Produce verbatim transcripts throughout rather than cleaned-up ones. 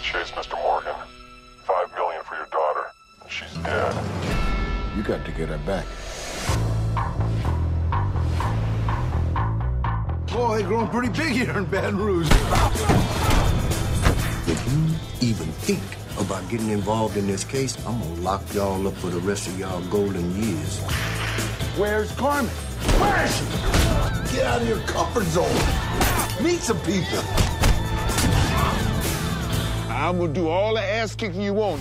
chase, Mister Morgan. Five million for your daughter, and she's dead. You got to get her back. Boy, growing pretty big here in Baton Rouge. If you even think about getting involved in this case, I'm gonna lock y'all up for the rest of y'all golden years. Where's Carmen? Where is she? Get out of your comfort zone. Meet some people. I'm gonna do all the ass kicking you want.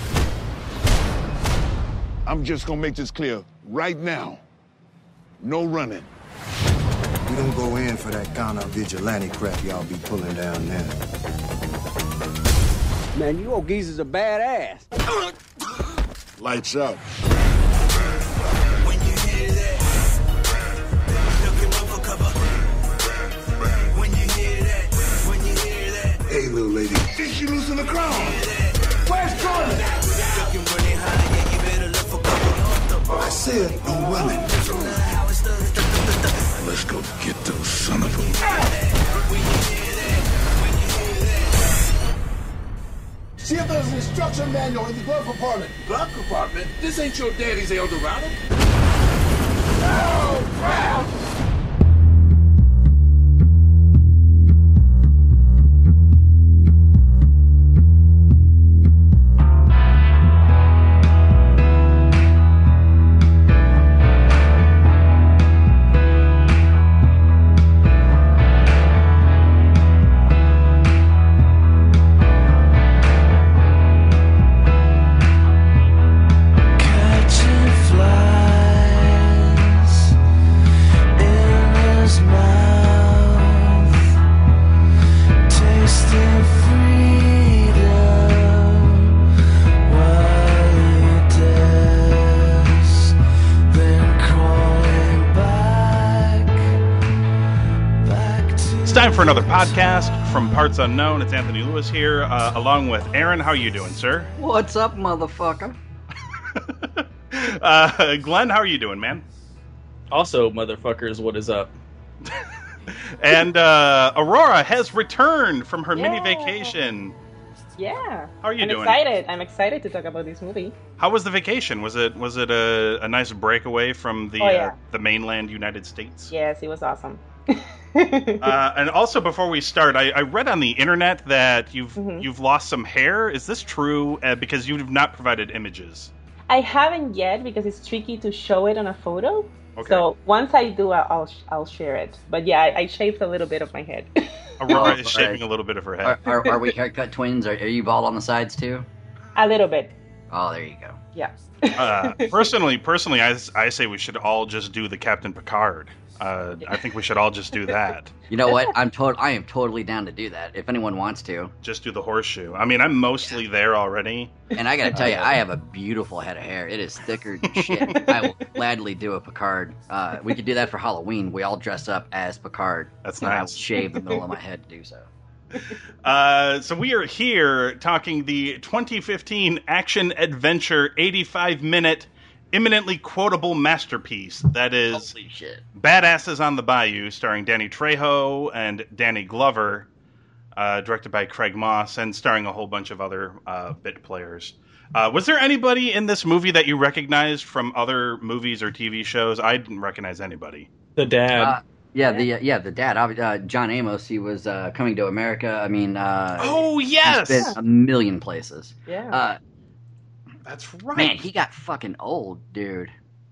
I'm just gonna make this clear right now. No running. We don't go in for that kind of vigilante crap y'all be pulling down now. Man, you old geezers are badass. Lights out. When you hear that, looking for cover. When you hear that, when you hear that. Hey, little lady. Did she loosen the crown? Where's Carmen? Looking really high, yeah, you better look for cover. I said no running. Let's go get those son of a... When you hear that, when you hear that. See if there's an instruction manual in the glove compartment. Glove compartment? This ain't your daddy's Eldorado. Oh, crap! Time for another podcast from Parts Unknown. It's Anthony Lewis here, uh, along with Aaron. How are you doing, sir? What's up, motherfucker? uh, Glenn, how are you doing, man? Also, motherfuckers, what is up? And uh, Aurora has returned from her Yeah. mini vacation. Yeah. How are you I'm doing? excited. I'm excited to talk about this movie. How was the vacation? Was it was it a, a nice breakaway from the Oh, yeah. uh, the mainland United States? Yes, it was awesome. uh, and also, before we start, I, I read on the internet that you've Mhm. you've lost some hair. Is this true? Uh, because you have not provided images. I haven't yet because it's tricky to show it on a photo. Okay. So once I do, I'll I'll share it. But yeah, I, I shaved a little bit of my head. Aurora Oh, is shaving right. a little bit of her head. Are, are, are we haircut twins? Are, are you bald on the sides too? A little bit. Oh, there you go. Yeah. uh, personally, personally, I, I say we should all just do the Captain Picard. Uh, I think we should all just do that. You know what? I'm to- I am totally down to do that if anyone wants to. Just do the horseshoe. I mean, I'm mostly yeah. there already. And I gotta tell you, I have a beautiful head of hair. It is thicker than shit. I will gladly do a Picard. Uh, we could do that for Halloween. We all dress up as Picard. That's and nice. I will shave the middle of my head to do so. Uh, so we are here talking the twenty fifteen action-adventure eighty-five minute imminently quotable masterpiece that is Holy shit. Badasses on the Bayou, starring Danny Trejo and Danny Glover, uh, directed by Craig Moss, and starring a whole bunch of other uh, bit players. Uh, was there anybody in this movie that you recognized from other movies or T V shows? I didn't recognize anybody. The dad. Uh, yeah, the uh, yeah the dad, uh, John Amos. He was uh, Coming to America. I mean, uh, oh yes, he's been a million places. Yeah. Uh, That's right. Man, he got fucking old, dude.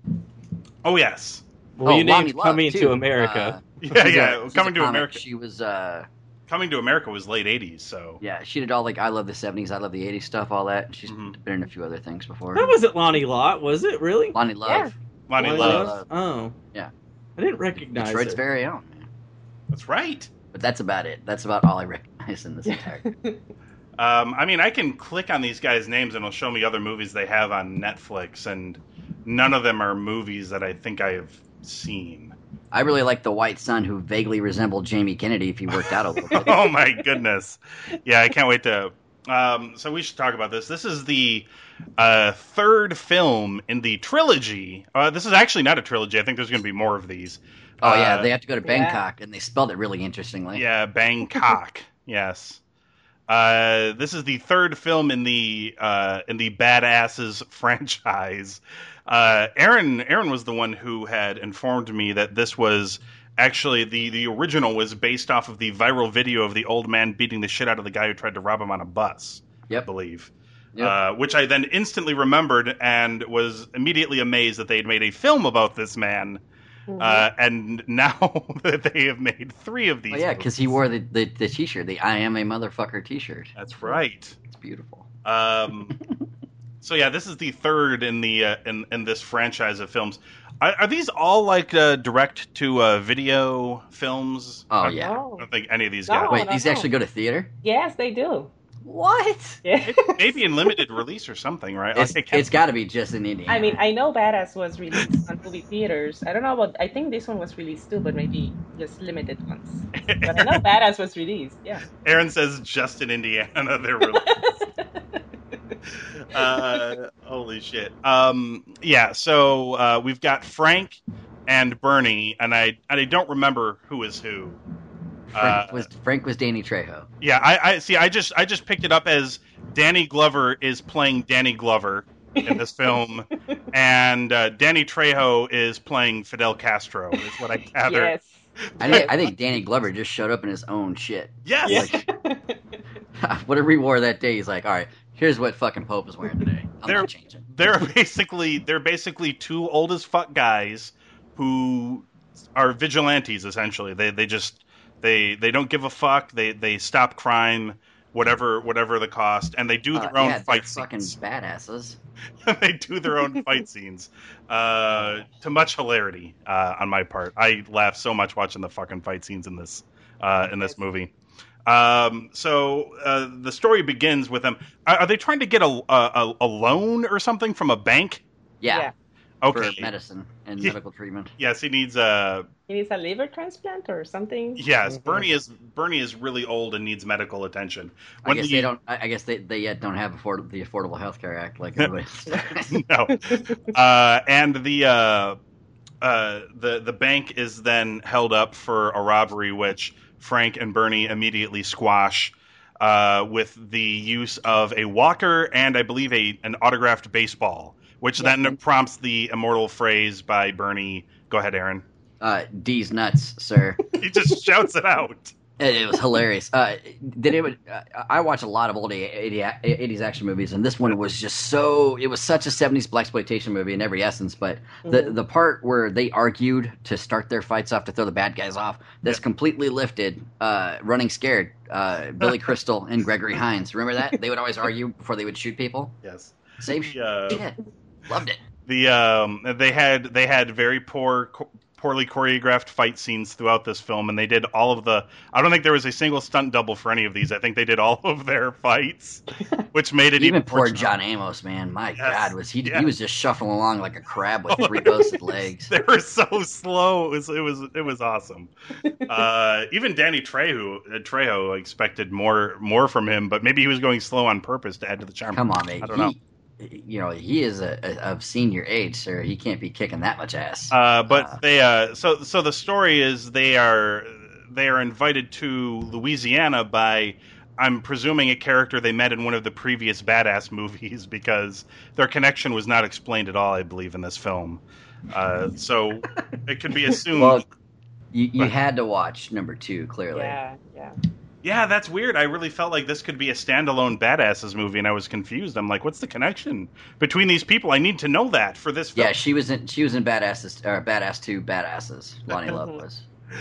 Oh yes. Well, oh, you Lonnie named Love, Coming too. to America. Uh, yeah, she's yeah. a- she's Coming a to comic. America. She was. Uh, Coming to America was late eighties, so yeah, she did all like I love the seventies, I love the eighties stuff, all that. She's Mhm. been in a few other things before. That wasn't Lonnie Lott, was it? Really? Lonnie Love, Yeah. Lonnie Lonnie Love. Love. Oh. Yeah. I didn't recognize Detroit's it. very own. Man. That's right. But that's about it. That's about all I recognize in this entire. Um, I mean, I can click on these guys' names and it'll show me other movies they have on Netflix, and none of them are movies that I think I have seen. I really like the white son who vaguely resembled Jamie Kennedy if he worked out a little bit. Oh my goodness. Yeah, I can't wait to... Um, so we should talk about this. This is the uh, third film in the trilogy. Uh, this is actually not a trilogy. I think there's going to be more of these. Oh yeah, Uh, they have to go to Bangkok, and they spelled it really interestingly. Yeah, Bangkok. Yes. Uh, this is the third film in the uh, in the Badasses franchise. Uh, Aaron Aaron was the one who had informed me that this was actually the the original was based off of the viral video of the old man beating the shit out of the guy who tried to rob him on a bus. Yep. I believe. Yep. Uh, which I then instantly remembered and was immediately amazed that they had made a film about this man. Mm-hmm. Uh, and now that they have made three of these. Oh, yeah, because he wore the, the, the t-shirt, the I am a motherfucker t-shirt. That's right. It's beautiful. Um, so yeah, this is the third in the uh, in in this franchise of films. Are, are these all like uh, direct to uh, video films? Oh I, yeah. I don't think any of these No, got. Wait, no, these no. actually go to theater? Yes, they do. What? Yeah. Maybe in limited release or something, right? It's, Like, it it's got to be just in Indiana. I mean, I know Badass was released on movie theaters. I don't know about. I think this one was released too, but maybe just limited ones. But I know Badass was released. Yeah. Aaron says just in Indiana they're released. uh, holy shit. Um, yeah. So uh, we've got Frank and Bernie, and I and I don't remember who is who. Frank Uh, was Frank was Danny Trejo. Yeah, I, I see. I just I just picked it up as Danny Glover is playing Danny Glover in this film, and uh, Danny Trejo is playing Fidel Castro. Is what I gather. Yes. I think I think Danny Glover just showed up in his own shit. Yes. Like, whatever he wore that day, he's like, all right, here's what fucking Pope is wearing today. I'm They're- not changing. They're basically they're basically two old as fuck guys who are vigilantes. Essentially, they they just they they don't give a fuck. They they stop crime, whatever whatever the cost, and they do their Uh, own yeah, they're fight fucking scenes. badasses. They do their own fight scenes uh, to much hilarity uh, on my part. I laugh so much watching the fucking fight scenes in this uh, in this movie. Um, so uh, the story begins with them. Are, are they trying to get a, a a loan or something from a bank? Yeah. Yeah. Okay. For medicine and Yeah. medical treatment. Yes, he needs a. He needs a liver transplant or something. Yes, Bernie is Bernie is really old and needs medical attention. I When guess the- they don't. I I guess they, they yet don't have afford, the Affordable Health Care Act like everybody. no. Uh, and the uh, uh, the the bank is then held up for a robbery, which Frank and Bernie immediately squash uh, with the use of a walker and I believe a an autographed baseball, which Yeah. then prompts the immortal phrase by Bernie. Go ahead, Aaron. Uh, D's nuts, sir. He just shouts it out. It, it was hilarious. Uh, did it? Uh, I watch a lot of old eighties action movies, and this one was just so. It was such a seventies blaxploitation movie in every essence. But the Mhm. the part where they argued to start their fights off to throw the bad guys off, that's Yeah. completely lifted. Uh, Running Scared, uh, Billy Crystal and Gregory Hines. Remember that? They would always argue before they would shoot people. Yes. Same Uh, shit. Loved it. The um they had they had very poor cho- poorly choreographed fight scenes throughout this film, and they did all of the I don't think there was a single stunt double for any of these. I think they did all of their fights, which made it Even even poor more John Amos, man. My Yes. God, was he? Yeah. He was just shuffling along like a crab with Oh, three it was- busted legs. They were so slow. It was it was it was awesome. Uh, even Danny Trejo uh, Trejo expected more more from him, but maybe he was going slow on purpose to add to the charm. Come on, mate. I don't know. He, you know, he is a, a, of senior age, sir. He can't be kicking that much ass. Uh, but Uh, they uh, so so the story is they are they are invited to Louisiana by I'm presuming a character they met in one of the previous Badass movies because their connection was not explained at all, I believe, in this film. Uh, so it could be assumed. well, you, you had to watch number two, clearly. Yeah, yeah. Yeah, that's weird. I really felt like this could be a standalone Badasses movie, and I was confused. I'm like, what's the connection between these people? I need to know that for this film. Yeah, she was in. She was in Badasses or Badass Two, Badasses. Lonnie Love was.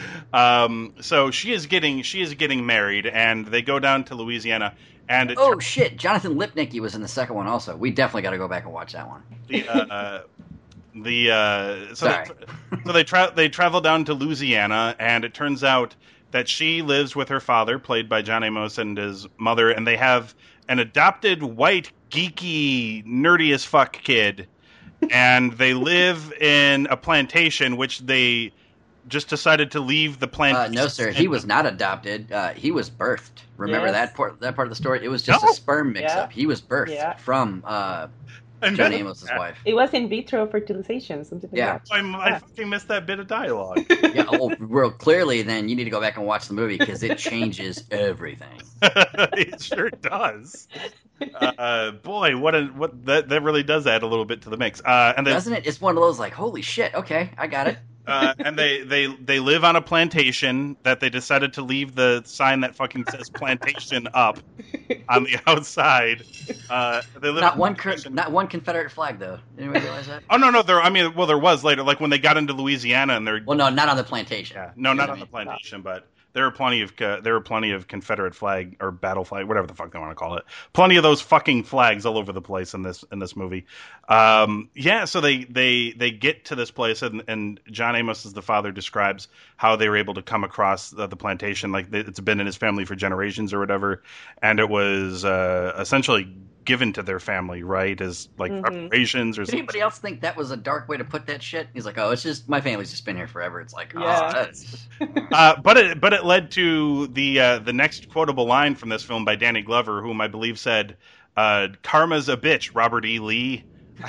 Um, so she is getting she is getting married, and they go down to Louisiana. And it Oh shit, Jonathan Lipnicki was in the second one also. We definitely got to go back and watch that one. the uh, the uh, so Sorry. they, so they tra- they travel down to Louisiana, and it turns out that she lives with her father, played by John Amos, and his mother, and they have an adopted white geeky nerdy as fuck kid, and they live in a plantation which they just decided to leave the Uh, plantation. no, sir, he was not adopted. Uh, he was birthed. Remember Yes. that part? That part of the story. It was just No. a sperm mix-up. Yeah. He was birthed Yeah. from uh, John Amos's wife. It was in vitro fertilization, something like Yeah. that. I, I fucking missed that bit of dialogue. Yeah, well, real clearly, then you need to go back and watch the movie because it changes everything. It sure does. Uh, boy, what a what that that really does add a little bit to the mix. Uh, and then, Doesn't it? It's one of those like, holy shit, okay, I got it. uh, and they, they they live on a plantation that they decided to leave the sign that fucking says plantation up on the outside. Uh, they live Not on one, cur- not one Confederate flag though. Anybody realize that? Oh no, no, there. I mean, well, there was later, like when they got into Louisiana, and they're Well, no, not on the plantation. yeah, no, not on the plantation, but there were plenty of uh, there were plenty of Confederate flag or battle flag, whatever the fuck they want to call it. Plenty of those fucking flags all over the place in this in this movie. Um, yeah, so they they they get to this place, and, and John Amos, as the father, describes how they were able to come across the, the plantation. Like they, it's been in his family for generations or whatever, and it was uh, essentially given to their family, right, as like Mhm. reparations or Did something. anybody else think that was a dark way to put that shit? He's like, oh, it's just my family's just been here forever. It's like, oh, Yeah. that's... Uh, but it but it led to the uh, the next quotable line from this film by Danny Glover, whom I believe said, uh, "Karma's a bitch, Robert E. Lee."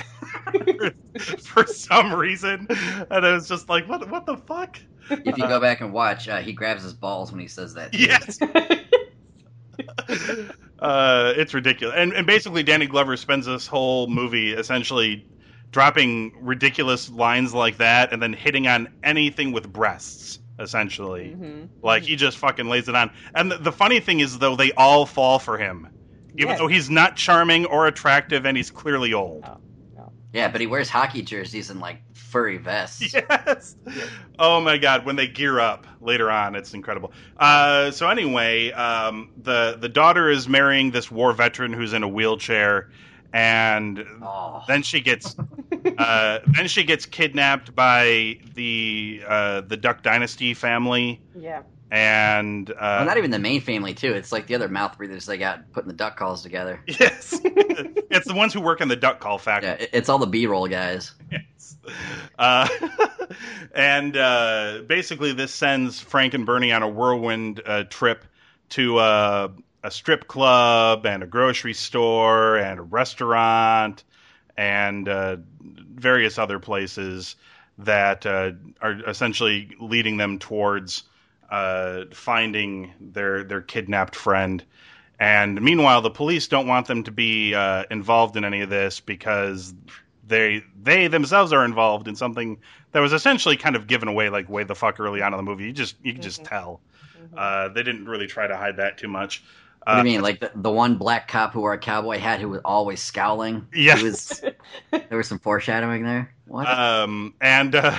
For some reason, and I was just like, "What? What the fuck?" If you go back and watch, uh, he grabs his balls when he says that. Yes. uh, it's ridiculous, and and basically, Danny Glover spends this whole movie essentially dropping ridiculous lines like that, and then hitting on anything with breasts. Essentially, Mhm. like he just fucking lays it on. And the, the funny thing is, though, they all fall for him, even Yes. though he's not charming or attractive, and he's clearly old. Yeah, but he wears hockey jerseys and like furry vests. Yes. Oh my god, when they gear up later on, it's incredible. Uh, so anyway, um, the the daughter is marrying this war veteran who's in a wheelchair, and Oh. then she gets uh, then she gets kidnapped by the uh, the Duck Dynasty family, Yeah. and uh, Well, not even the main family too. It's like the other mouth breathers they got putting the duck calls together. yes, it's the ones who work in the duck call factory. Yeah, it- it's all the B-roll guys. Yes. Uh, and uh, basically, this sends Frank and Bernie on a whirlwind uh, trip to uh, a strip club and a grocery store and a restaurant and uh, various other places that uh, are essentially leading them towards uh, finding their their kidnapped friend. And meanwhile, the police don't want them to be uh, involved in any of this because they they themselves are involved in something that was essentially kind of given away like way the fuck early on in the movie. You just you can just tell. Uh, they didn't really try to hide that too much. What do Uh, you mean? Like the, the one black cop who wore a cowboy hat who was always scowling? Yes. He was, there was some foreshadowing there. What? Um, and uh,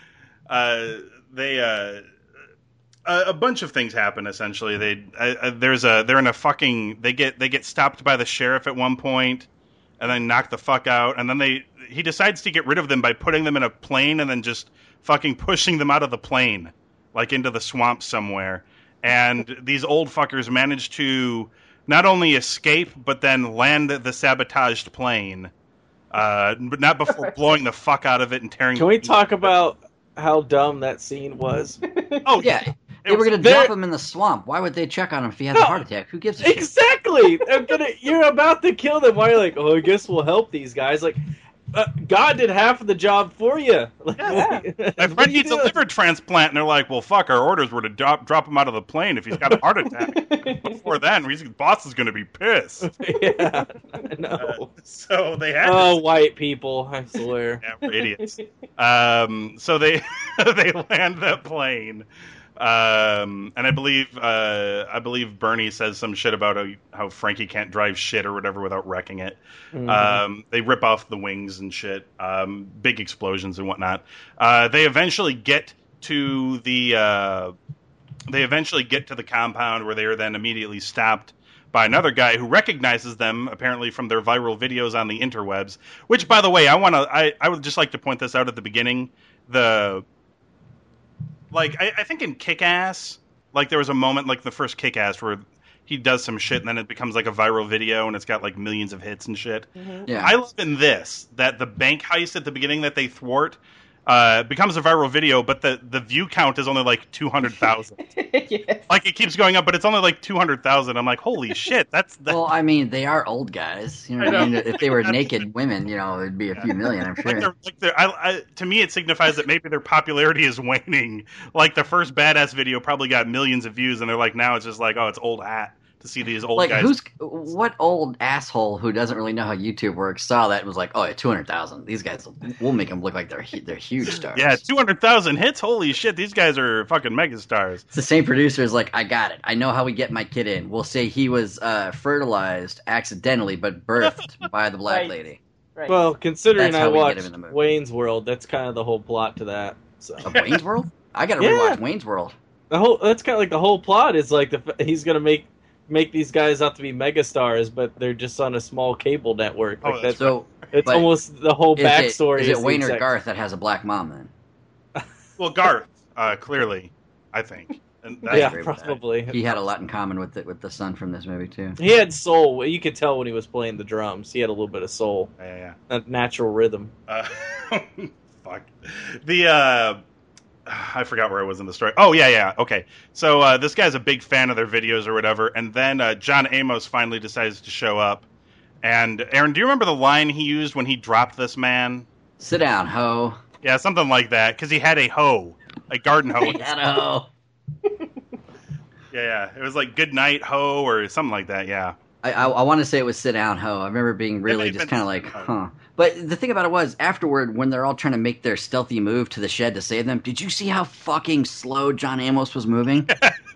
uh, they uh, a, a bunch of things happen. Essentially, they uh, uh, there's a they're in a fucking they get they get stopped by the sheriff at one point, and then knock the fuck out. And then they he decides to get rid of them by putting them in a plane and then just fucking pushing them out of the plane, like into the swamp somewhere. And these old fuckers manage to not only escape, but then land the sabotaged plane. Uh, but not before blowing the fuck out of it and tearing. Can we talk about how dumb that scene was? Oh yeah, they were going to There- drop him in the swamp. Why would they check on him if he has a heart attack? Who gives a shit? Exactly. I'm gonna, you're about to kill them. Why are you like, oh, I guess we'll help these guys? Like, uh, God did half of the job for you. Like, My friend needs a liver transplant, and they're like, "Well, fuck, our orders were to drop drop him out of the plane if he's got a heart attack." Before then, his boss is going to be pissed. Yeah, no. So they had. Oh, to... white people! I swear. Yeah, we're idiots. Um, so they they land that plane, um, and I believe uh, I believe Bernie says some shit about how, how Frankie can't drive shit or whatever without wrecking it. Mhm. Um, they rip off the wings and shit. Um, big explosions and whatnot. Uh, they eventually get to the uh, they eventually get to the compound where they are then immediately stopped by another guy who recognizes them, apparently from their viral videos on the interwebs. Which, by the way, I want to. I, I would just like to point this out at the beginning. The like, I, I think in Kick-Ass, like there was a moment, like the first Kick-Ass, where he does some shit and then it becomes like a viral video and it's got like millions of hits and shit. Yeah. I love in this that the bank heist at the beginning that they thwart. Uh, becomes a viral video, but the, the view count is only like two hundred thousand. Yes. Like, it keeps going up, but it's only like two hundred thousand. I'm like, holy shit, that's... that's... Well, I mean, they are old guys. You know what I, I mean? If they were naked women, you know, it'd be a few million, I'm sure. Like they're, like they're, I, I, to me, it signifies that maybe their popularity is waning. Like, the first Badass video probably got millions of views, and they're like, now it's just like, oh, it's old hat to see these old like, guys. Who's, what old asshole who doesn't really know how YouTube works saw that and was like, oh, yeah, two hundred thousand. These guys, we'll make them look like they're they're huge stars. Yeah, two hundred thousand hits? Holy shit, these guys are fucking megastars. It's the same producer is like, I got it. I know how we get my kid in. We'll say he was uh, fertilized accidentally, but birthed by the black Right. lady. Right. Well, considering That's I how we get watched him in the movie. Wayne's World, that's kind of the whole plot to that. So Of Wayne's World? I gotta Yeah. rewatch Wayne's World. the whole that's kind of like the whole plot is like the f- he's gonna make make these guys out to be megastars, but they're just on a small cable network. Like Oh, that's So, it's but almost the whole is backstory. it, is is it the Wayne or exact- Garth that has a black mom then? Well, Garth, uh, clearly, I think. And that's Yeah, agree with that. probably. He had a lot in common with the, with the son from this movie too. He had soul. You could tell when he was playing the drums. He had a little bit of soul, Yeah, yeah. a natural rhythm. Uh, fuck. The, uh, I forgot where I was in the story. Oh, yeah, yeah, okay. So uh, this guy's a big fan of their videos or whatever, and then uh, John Amos finally decides to show up. And, Aaron, do you remember the line he used when he dropped this man? Sit down, ho. Yeah, something like that, because he had a hoe, a garden hoe. He had a hoe. Yeah, yeah. It was like good night, hoe, or something like that, yeah. I, I, I want to say it was sit down, ho. I remember being really may have just been kind of like, sit down. huh. But the thing about it was, afterward, when they're all trying to make their stealthy move to the shed to save them, did you see how fucking slow John Amos was moving?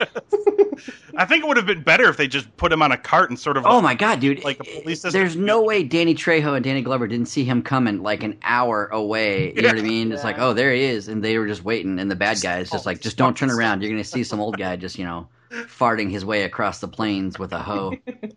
I think it would have been better if they just put him on a cart and sort of... Oh my god, dude! Like the police doesn't- There's no way Danny Trejo and Danny Glover didn't see him coming like an hour away. You know what I mean? It's like, oh, there he is, and they were just waiting, and the bad guy is just like, just don't turn around. You're gonna see some old guy just, you know, farting his way across the plains with a hoe.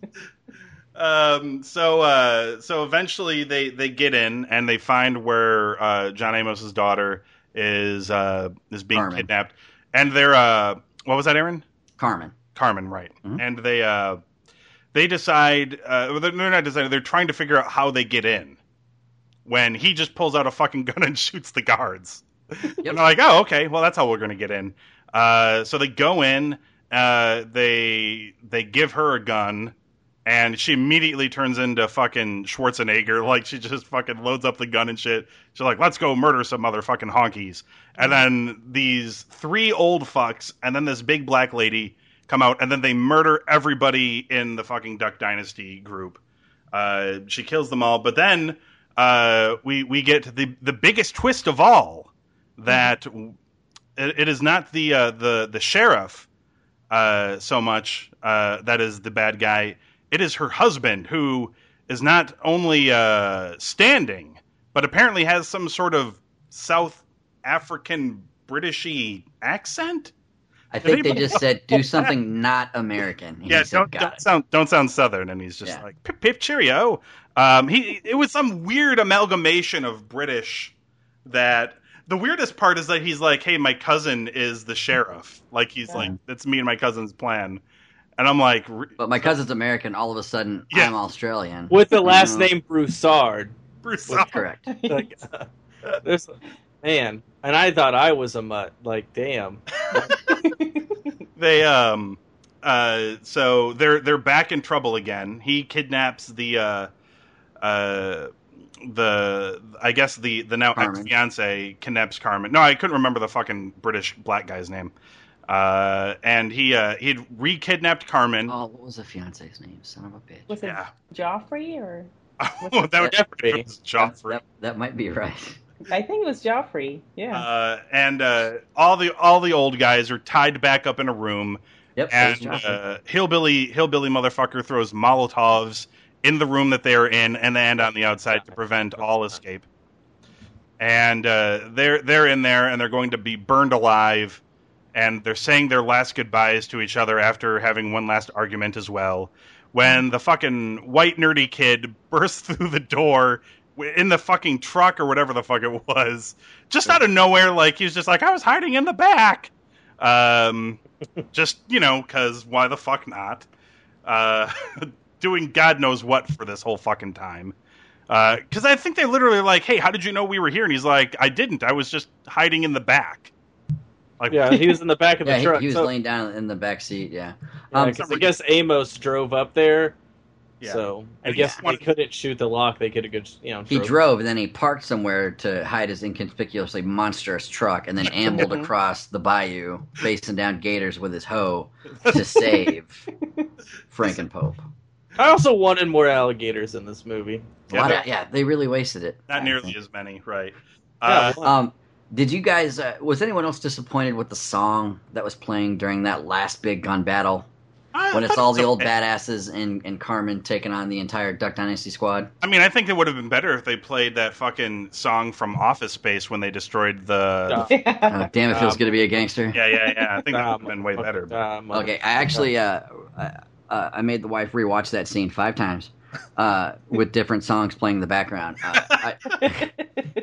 Um, so, uh, so eventually they, they get in and they find where, uh, John Amos's daughter is, uh, is being Carmen. kidnapped. And they're, uh, what was that, Aaron? Carmen. Carmen, right. Mhm. And they, uh, they decide, uh, they're they're not deciding, they're trying to figure out how they get in. When he just pulls out a fucking gun and shoots the guards. Yep. And they're like, oh, okay, well, that's how we're going to get in. Uh, so they go in, uh, they, they give her a gun. And she immediately turns into fucking Schwarzenegger. Like, she just fucking loads up the gun and shit. She's like, let's go murder some motherfucking honkies. And then these three old fucks and then this big black lady come out. And then they murder everybody in the fucking Duck Dynasty group. Uh, she kills them all. But then uh, we, we get the, the biggest twist of all. That it, it is not the, uh, the, the sheriff uh, so much uh, that is the bad guy. It is her husband, who is not only uh, standing, but apparently has some sort of South African Britishy accent. I Did think they anybody just said, do something not American. And Yeah, he said, don't, got don't it. sound don't sound Southern, and he's just Yeah. like pip pip cheerio. Um, he it was some weird amalgamation of British. That the weirdest part is that he's like, hey, my cousin is the sheriff. Like he's Yeah. like, that's me and my cousin's plan. And I'm like, re- But my cousin's American. All of a sudden, Yeah. I'm Australian. With the last Mhm. name Broussard. Bruce. Well, Correct. Like, uh, there's, man, and I thought I was a mutt. Like, damn. They um uh so they're they're back in trouble again. He kidnaps the uh uh the I guess the the now Carmen. ex fiance kidnaps Carmen. No, I couldn't remember the fucking British black guy's name. Uh and he uh he'd re-kidnapped Carmen. Oh, what was the fiance's name? Son of a bitch. Was it Yeah. Joffrey or? Oh, that would Jeffrey. be Joffrey. That, that might be right. I think it was Joffrey. Yeah. Uh, and uh, all the all the old guys are tied back up in a room, Yep. and there's Joffrey. uh, hillbilly hillbilly motherfucker throws Molotovs in the room that they are in, and and on the outside to prevent all escape. And uh, they're they're in there, and they're going to be burned alive, and they're saying their last goodbyes to each other after having one last argument as well. When the fucking white nerdy kid bursts through the door in the fucking truck or whatever the fuck it was, just out of nowhere, like he was just like, I was hiding in the back. Um, just, you know, because why the fuck not? Uh, doing God knows what for this whole fucking time. Because I think they literally like, hey, how did you know we were here? And he's like, I didn't. I was just hiding in the back. Like, Yeah, he was in the back of the Yeah, he, truck. he was so, laying down in the back seat. Yeah. yeah, Um, 'cause I guess Amos drove up there. Yeah. So I And guess he they wanted- couldn't shoot the lock. They could have just, you know. He drove and then he parked somewhere to hide his inconspicuously monstrous truck and then ambled across the bayou, facing down gators with his hoe to save Frankenpope. I also wanted more alligators in this movie. A lot of- yeah, they really wasted it. Not nearly as many, right? Yeah, Uh, Um, did you guys? Uh, was anyone else disappointed with the song that was playing during that last big gun battle? I When it's thought all it was the old okay. badasses and, and Carmen taking on the entire Duck Dynasty squad. I mean, I think it would have been better if they played that fucking song from Office Space when they destroyed the. Oh, damn, it feels Um, good to be a gangster. Yeah, yeah, yeah. I think that would have Um, been way better. but- Um, Okay, I actually uh, uh, uh, I made the wife rewatch that scene five times uh, with different songs playing in the background. Uh, I,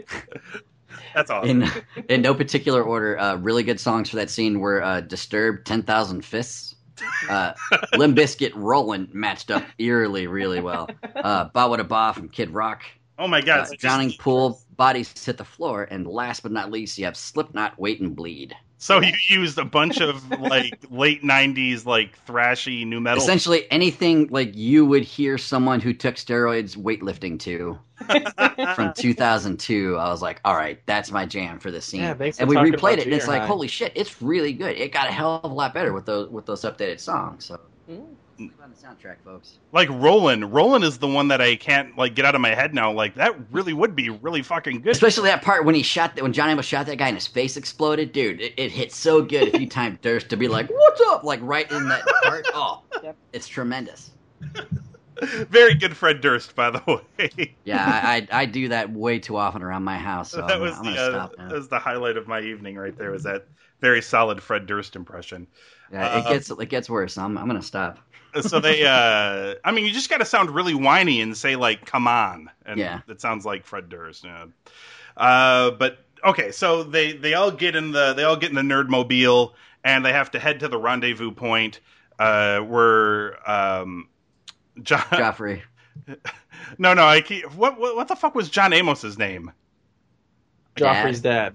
That's awesome. in in no particular order, uh, really good songs for that scene were uh, Disturbed, ten thousand Fists. Uh, Limp Bizkit, Rollin' matched up eerily, really well. Uh, Ba Wada Ba from Kid Rock. Oh my god! Uh, Drowning Pool, Bodies Hit the Floor, and last but not least, you have Slipknot, Wait and Bleed. So you used a bunch of like late nineties like thrashy new metal. Essentially anything like you would hear someone who took steroids weightlifting to from two thousand two. I was like, all right, that's my jam for this scene. Yeah, thanks for and we talking replayed about it, and it's junior like, high. holy shit, it's really good. It got a hell of a lot better with those with those updated songs. So, Mm. on the soundtrack, folks. Like Roland. Roland is the one that I can't like get out of my head now. Like that really would be really fucking good. Especially that part when he shot that when John Amos shot that guy and his face exploded, dude. It, it hit so good if you timed Durst to be like, "What's up?" like right in that part. Oh, Yep. it's tremendous. Very good Fred Durst, by the way. Yeah, I, I I do that way too often around my house. So that I'm, was I'm the gonna uh, stop now. that was the highlight of my evening right there. Was that very solid Fred Durst impression? Yeah, it Uh, gets it gets worse. I'm I'm gonna stop. So they, uh, I mean, you just got to sound really whiny and say like, "Come on," and Yeah. it sounds like Fred Durst. Yeah. Uh, but okay, so they they all get in the they all get in the Nerdmobile and they have to head to the rendezvous point uh, where um, John. Joffrey. No, no, I keep, what, what what the fuck was John Amos's name? Joffrey's dad.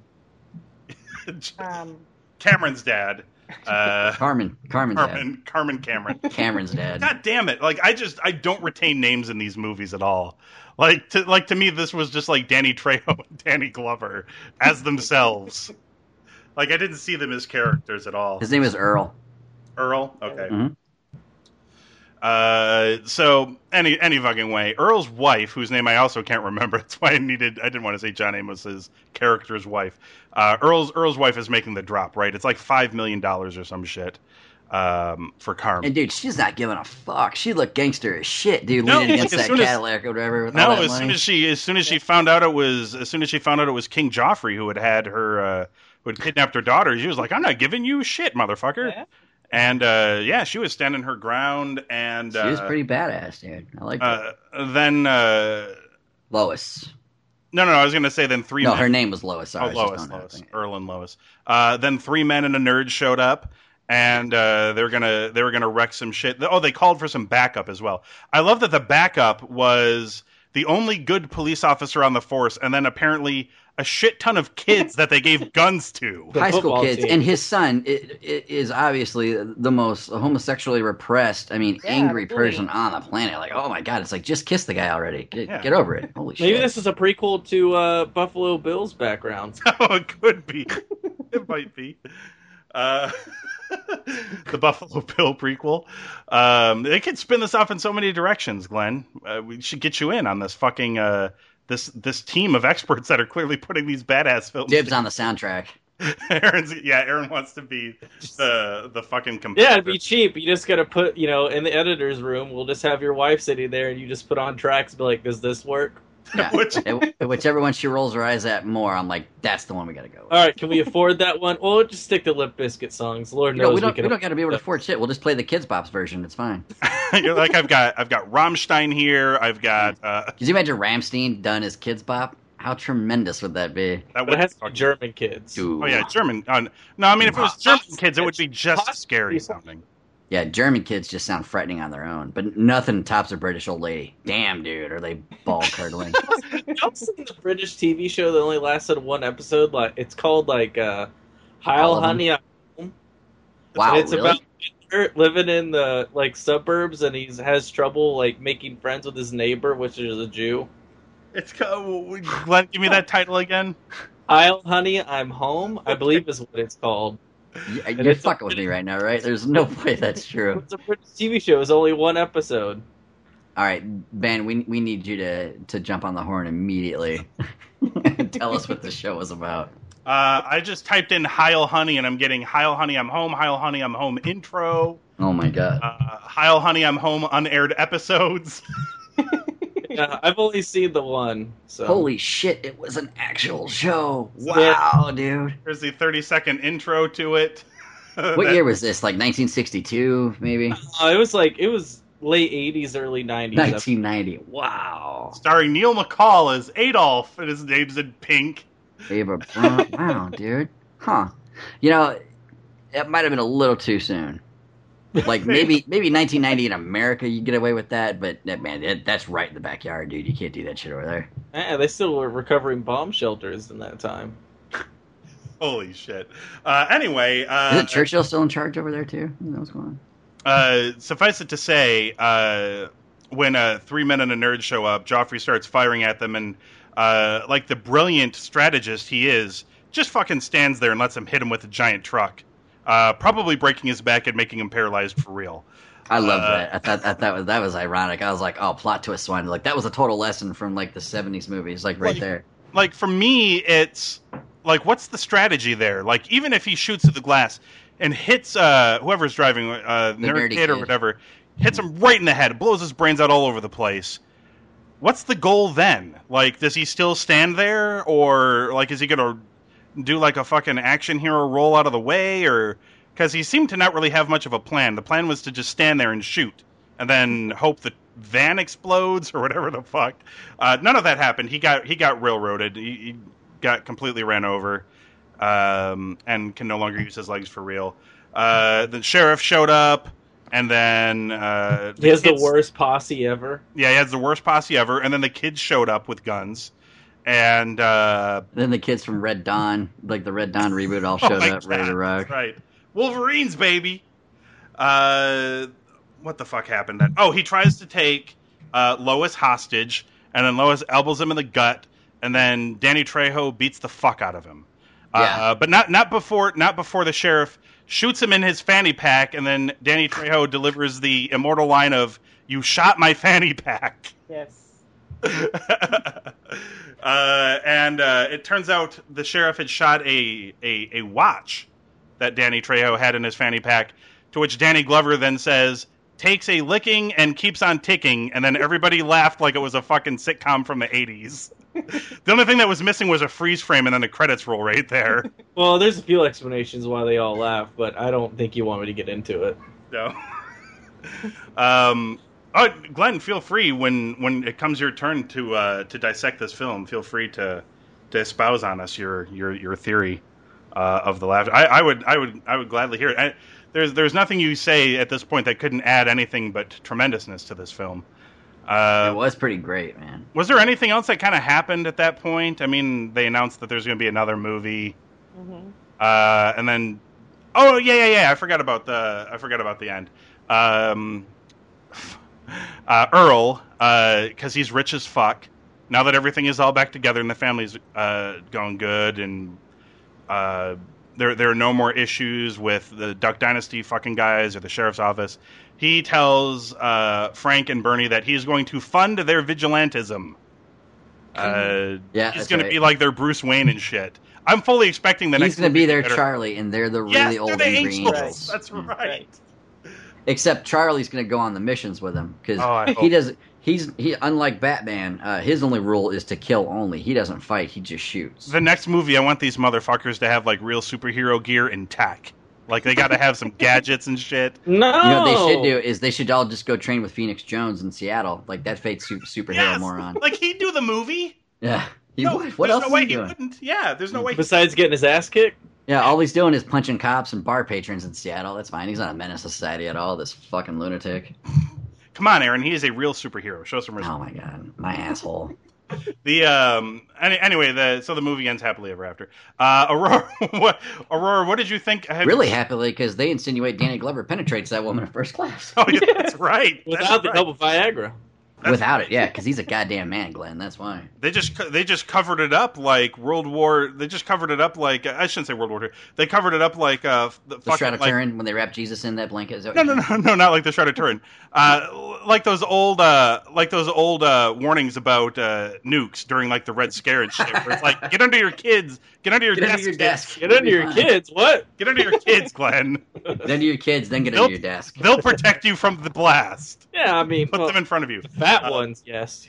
Um, Cameron's dad. Uh, Carmen. Carmen's Carmen. Carmen Cameron. dad. Cameron's dad. God damn it! Like I just I don't retain names in these movies at all. Like to like to me, this was just like Danny Trejo and Danny Glover as themselves. Like I didn't see them as characters at all. His name is Earl. Earl. Okay. Mhm. Uh, so any any fucking way, Earl's wife, whose name I also can't remember. That's why I needed. I didn't want to say John Amos's character's wife. Uh, Earl's Earl's wife is making the drop. Right. It's like five million dollars or some shit. Um, for Carmen. And dude, she's not giving a fuck. She looked gangster as shit, dude, No, leaning against as that soon as- Cadillac or whatever. With No, all that as money. soon as she as soon as she found out it was as soon as she found out it was King Joffrey who had had her uh, who had kidnapped her daughter, she was like, "I'm not giving you shit, motherfucker." Yeah. And uh, yeah, she was standing her ground, and she uh, was pretty badass, dude. I like her. uh, then uh, Lois. no, no, no, I was gonna say then three. No, men, her name was Lois. Sorry, oh, I was just Lois, on that Lois, thing. Earl and Lois. Uh, then three men and a nerd showed up. And uh, they were gonna they were gonna wreck some shit. Oh, they called for some backup as well. I love that the backup was the only good police officer on the force, and then apparently a shit ton of kids that they gave guns to. The High school football kids, team. and his son i- i- is obviously the most homosexually repressed. I mean, Yeah, angry bully. person on the planet. Like, oh my god, it's like just kiss the guy already. Get, Yeah. get over it. Holy Maybe shit! this is a prequel to uh, Buffalo Bill's background. Oh, it could be. It might be. Uh, the Buffalo Bill prequel. Um, they could spin this off in so many directions, Glenn. Uh, we should get you in on this fucking uh, this this team of experts that are clearly putting these badass films. Dibs on the soundtrack. Aaron's, yeah, Aaron wants to be the the fucking composer. Yeah, it'd be cheap. You just gotta put, you know, in the editor's room, we'll just have your wife sitting there and you just put on tracks and be like, does this work? Yeah. Which- And- and whichever one she rolls her eyes at more, I'm like, that's the one we gotta go with. All right, can we afford that one? Well, we'll just stick to Limp Bizkit songs. Lord You know, knows we don't, can we don't got to be able to afford afford shit. We'll just play the Kids Bops version. It's fine. You're like, I've got I've got Rammstein here. I've got uh, Could you imagine Ramstein done as Kids Bop? How tremendous would that be? that But would it has be to be fucking- German kids. Dude. Oh yeah, German. Uh, no, I mean if it was German kids, it would be just Possibly. scary sounding. Yeah, German kids just sound frightening on their own, but nothing tops a British old lady. Damn, dude, are they ball curdling? I've seen the British T V show that only lasted one episode. Like it's called like uh, All Heil of them? Honey I'm Home. Wow, And it's really? about Hitler living in the like suburbs, and he has trouble like making friends with his neighbor, which is a Jew. It's called, Glenn, give me that title again. Heil Honey I'm Home, I believe is what it's called. You- And You're it's a fucking with me right now, right? There's no way that's true. It's a British T V show. It's only one episode. All right, Ben, we we need you to, to jump on the horn immediately. Tell us what the show was about. Uh, I just typed in Heil Honey, and I'm getting Heil Honey, I'm Home, Heil Honey, I'm Home intro, Oh my god. uh, Heil Honey, I'm Home unaired episodes. Yeah, I've only seen the one. So Holy shit, it was an actual show. Yeah. Wow, dude. There's the thirty second intro to it. What year was this? Like nineteen sixty-two, maybe? Uh, it was like it was late eighties, early nineties. nineteen ninety. Wow. Starring Neil McCall as Adolf, and his name's in pink. Ava Braun. Wow, dude. Huh. You know, it might have been a little too soon. Like maybe maybe nineteen ninety in America you get away with that, but that man, that, that's right in the backyard, dude. You can't do that shit over there. Yeah, they still were recovering bomb shelters in that time. Holy shit. Uh, anyway, uh, Isn't Churchill still in charge over there too? You know what's going on? uh, suffice it to say, uh, when uh, three men and a nerd show up, Joffrey starts firing at them, and uh, like the brilliant strategist he is, just fucking stands there and lets him hit him with a giant truck, uh, probably breaking his back and making him paralyzed for real. I love Uh, that. I thought I thought was that was ironic. I was like, oh, plot twist one. Like that was a total lesson from like the seventies movies, like right Like- there. Like, for me, it's like, what's the strategy there? Like, even if he shoots at the glass and hits uh, whoever's driving, uh, The nerd nerdy kid or kid. whatever, hits him right in the head, blows his brains out all over the place. What's the goal then? Like, does he still stand there, or like, is he gonna do like a fucking action hero roll out of the way, or because he seemed to not really have much of a plan. The plan was to just stand there and shoot, and then hope the van explodes or whatever the fuck. Uh, none of that happened. He got he got railroaded. He, he got completely ran over, um, and can no longer use his legs for real. Uh, the sheriff showed up, and then uh, He has the kids- worst posse ever. Yeah, he has the worst posse ever. And then the kids showed up with guns, and uh, Then the kids from Red Dawn, like the Red Dawn reboot, all oh showed my up, ready to God, rock. that's right, Wolverines, baby. Uh, what the fuck happened then? Oh, he tries to take uh, Lois hostage, and then Lois elbows him in the gut, and then Danny Trejo beats the fuck out of him. Yeah. Uh, but not not before not before the sheriff shoots him in his fanny pack, and then Danny Trejo delivers the immortal line of "You shot my fanny pack." Yes. uh, and uh, it turns out the sheriff had shot a, a, a watch that Danny Trejo had in his fanny pack, to which Danny Glover then says, takes a licking and keeps on ticking, and then everybody laughed like it was a fucking sitcom from the eighties. The only thing that was missing was a freeze frame, and then the credits roll right there. Well, there's a few explanations why they all laugh, but I don't think you want me to get into it. No. um, oh, Glenn, feel free when, when it comes your turn to uh, to dissect this film. Feel free to to espouse on us your your your theory uh, of the laughter. I, I would I would I would gladly hear it. I, there's there's nothing you say at this point that couldn't add anything but tremendousness to this film. Uh, It was pretty great, man. was there anything else that kind of happened at that point? I mean, they announced that there's going to be another movie, Mm-hmm. uh, and then oh yeah yeah yeah I forgot about the I forgot about the end. Um, uh, Earl, because he's rich as fuck. Now that everything is all back together and the family's uh, going good, and uh, there there are no more issues with the Duck Dynasty fucking guys or the sheriff's office, he tells uh, Frank and Bernie that he's going to fund their vigilantism. Uh, Yeah, he's that's going right. to be like their Bruce Wayne and shit. I'm fully expecting the He's next going to movie be their better- Charlie, and they're the really Yes, old they're the angry angels. angels. That's right. Except Charlie's going to go on the missions with him because Oh, I he hope. does. He's he unlike Batman. Uh, his only rule is to kill only. He doesn't fight. He just shoots. The next movie, I want these motherfuckers to have like real superhero gear and tack. Like they got to have some gadgets and shit. No, You know what they should do is they should all just go train with Phoenix Jones in Seattle, like that fake super, superhero Yes! moron. Like he'd do the movie. Yeah. He No, would. What there's else no is way he he doing? wouldn't. Yeah, there's no way. Besides getting his ass kicked? Yeah, all he's doing is punching cops and bar patrons in Seattle. That's fine. He's not a menace to society at all, this fucking lunatic. Come on, Aaron. He is a real superhero. Show some respect. Oh, my God. My asshole. The um. Any, anyway, the so the movie ends happily ever after. Uh, Aurora, what, Aurora, what did you think? Have, Really happily, because they insinuate Danny Glover penetrates that woman in first class. Oh, yeah, that's right. Without That's the right. help of Viagra. That's Without right. it, yeah, because he's a goddamn man, Glenn. That's why. They just co- they just covered it up like World War. They just covered it up like I shouldn't say World War Two. They covered it up like uh the, The fucking, Shroud of like, Turin, when they wrap Jesus in that blanket. Is that No, what no, no, no, not like the Shroud of Turin. Uh, like those old, uh, like those old uh, warnings about uh, nukes during like the Red Scare and shit. Where it's like, get under your kids, get under your Get desk, under your desk. Get under your kids. What? get under your kids, Glenn. Get under your kids, then get They'll- under your desk. They'll protect you from the blast. Yeah, I mean, Put well, them in front of you. fat Uh, ones, yes.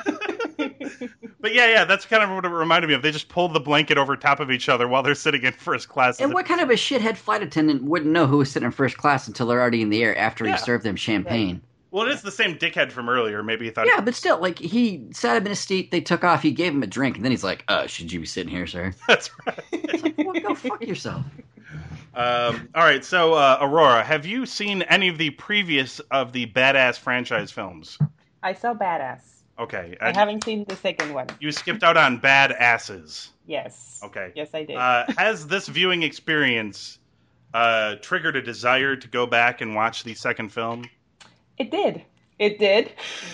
But yeah, yeah, that's kind of what it reminded me of. They just pulled the blanket over top of each other while they're sitting in first class. And what kind of a shithead flight attendant wouldn't know who was sitting in first class until they're already in the air after Yeah. he served them champagne? Well, it is the same dickhead from earlier. Maybe he thought. Yeah, but still, like, he sat him in his seat, they took off, he gave him a drink, and then he's like, uh, should you be sitting here, sir? That's right. It's like, well, go fuck yourself. Um, all right, so uh, Aurora, have you seen any of the previous of the Badass franchise films? I saw Badass. Okay, I and haven't seen the second one. you skipped out on Badasses. Yes. Okay. Yes, I did. Uh, has this viewing experience uh, triggered a desire to go back and watch the second film? It did. It did.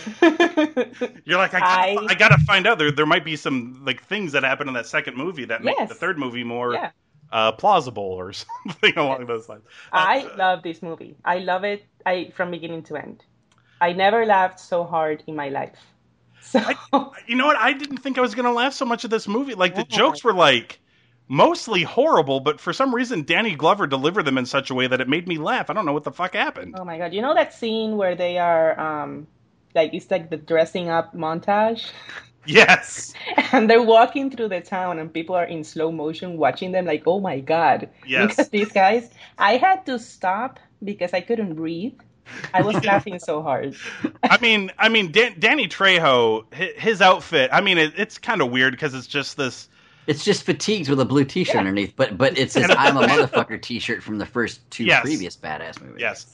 You're like, I gotta, I- I gotta find out. There, there might be some like things that happen in that second movie that make Yes. the third movie more Yeah. uh, plausible or something along those lines. I love this movie. I love it. I from beginning to end. I never laughed so hard in my life. So You know what? I didn't think I was going to laugh so much at this movie. Like, the jokes were, like, mostly horrible, but for some reason, Danny Glover delivered them in such a way that it made me laugh. I don't know what the fuck happened. oh my god, you know that scene where they are um like it's like the dressing up montage Yes. and they're walking through the town and people are in slow motion watching them like, oh my god, Yes. look at these guys. I had to stop because I couldn't breathe. I was laughing so hard. I mean, I mean, Dan- Danny Trejo, hi- his outfit, I mean, it, it's kind of weird because it's just this... It's just fatigues with a blue T-shirt underneath, but but it's his "I'm a motherfucker" T-shirt from the first two Yes. previous Badass movies. Yes.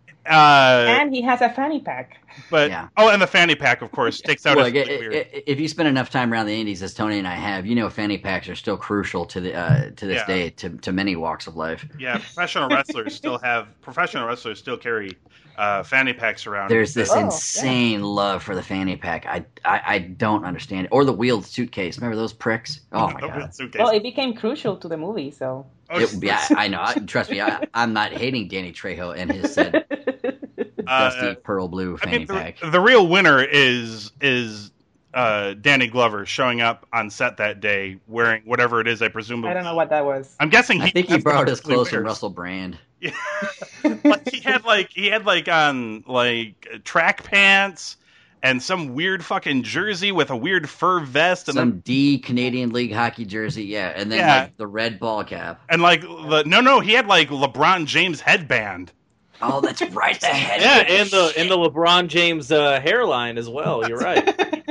Uh, And he has a fanny pack. but Yeah. Oh, and the fanny pack, of course, sticks out Well, as like, really i- weird. i- if you spend enough time around the Indies, as Tony and I have, you know fanny packs are still crucial to the uh, to this Yeah. day to, to many walks of life. Yeah, professional wrestlers still have professional wrestlers still carry uh, fanny packs around. There's this Oh, yeah. insane love for the fanny pack. I, I I don't understand it. Or the wheeled suitcase. Remember those pricks? Oh my The god. suitcase. Well, it became crucial to the movie, so. Oh, It, yeah, I know. I, trust me, I, I'm not hating Danny Trejo and his said dusty Uh, pearl blue I fanny mean, the, pack. the real winner is is uh, Danny Glover showing up on set that day wearing whatever it is. I presume. I don't know what that was. I'm guessing. He, I think he that's borrowed his probably clothes from wears. Russell Brand. Yeah. Like, he had like he had like on like track pants and some weird fucking jersey with a weird fur vest and Some then, D Canadian League hockey jersey, yeah, and then Yeah. like the red ball cap. and like the no no he had like LeBron James headband. Oh, that's right, the head. Yeah, and the and the LeBron James uh, hairline as well. You're right.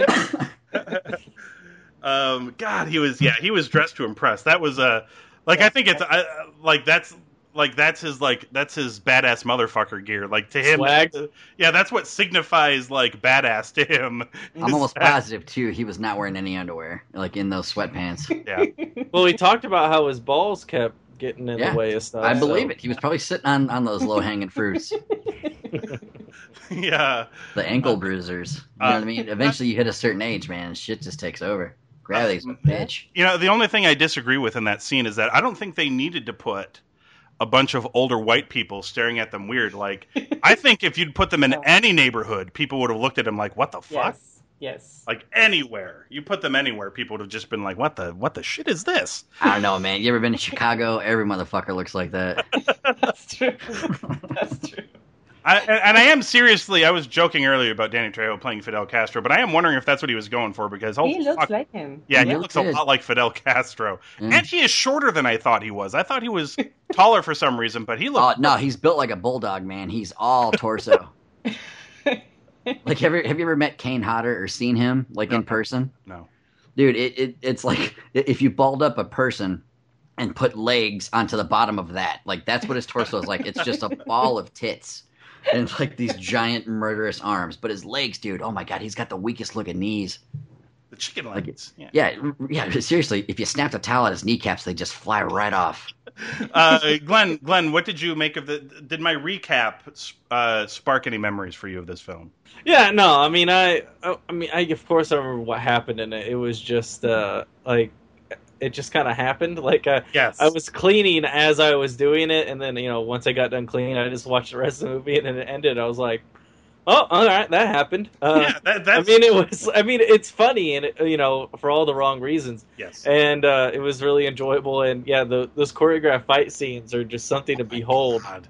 Um, God, he was yeah he was dressed to impress. That was uh like I think it's uh, like that's like that's his like that's his badass motherfucker gear. Like to him, Swag. yeah, that's what signifies like badass to him. I'm Is almost that- positive too. He was not wearing any underwear, like in those sweatpants. Yeah, Well, he talked about how his balls kept getting in Yeah, the way of stuff. I believe so. it. He was probably sitting on, on those low hanging fruits, yeah. the ankle bruisers. You know Uh, what I mean? Eventually, you hit a certain age, man, and shit just takes over. Gravity's a bitch. You know, the only thing I disagree with in that scene is that I don't think they needed to put a bunch of older white people staring at them weird. Like, I think if you'd put them in any neighborhood, people would have looked at them like, "What the fuck?" Yes. Yes. Like anywhere, you put them anywhere, people would have just been like, "What the what the shit is this?" I don't know, man. You ever been to Chicago? Every motherfucker looks like that. That's true. That's true. I, and and I am seriously. I was joking earlier about Danny Trejo playing Fidel Castro, but I am wondering if that's what he was going for because oh, He looks fuck. like him. Yeah, he Yeah, looks a it is. lot like Fidel Castro, Mm. and he is shorter than I thought he was. I thought he was taller for some reason, but he Oh looked. no, he's built like a bulldog, man. He's all torso. Like, have you have you ever met Kane Hodder or seen him like in person? No. Dude, it, it it's like if you balled up a person and put legs onto the bottom of that. Like, that's what his torso is like. It's just a ball of tits and like these giant murderous arms. But his legs, dude, oh my god, he's got the weakest looking knees. The chicken Like, legs. Yeah. yeah, yeah. Seriously, if you snapped a towel at his kneecaps, they just fly right off. Uh, Glenn, Glenn, what did you make of the? Did my recap uh, spark any memories for you of this film? Yeah, no, I mean, I, I mean, I of course I remember what happened in it. It was just uh, like, it just kind of happened. Like, uh, Yes. I was cleaning as I was doing it, and then you know, once I got done cleaning, I just watched the rest of the movie, and then it ended. I was like, oh, all right, that happened. Uh, Yeah, that- I that's- mean, it was. I mean, it's funny, and it, you know, for all the wrong reasons. Yes. And uh, it was really enjoyable, and yeah, the, those choreographed fight scenes are just something to behold. God.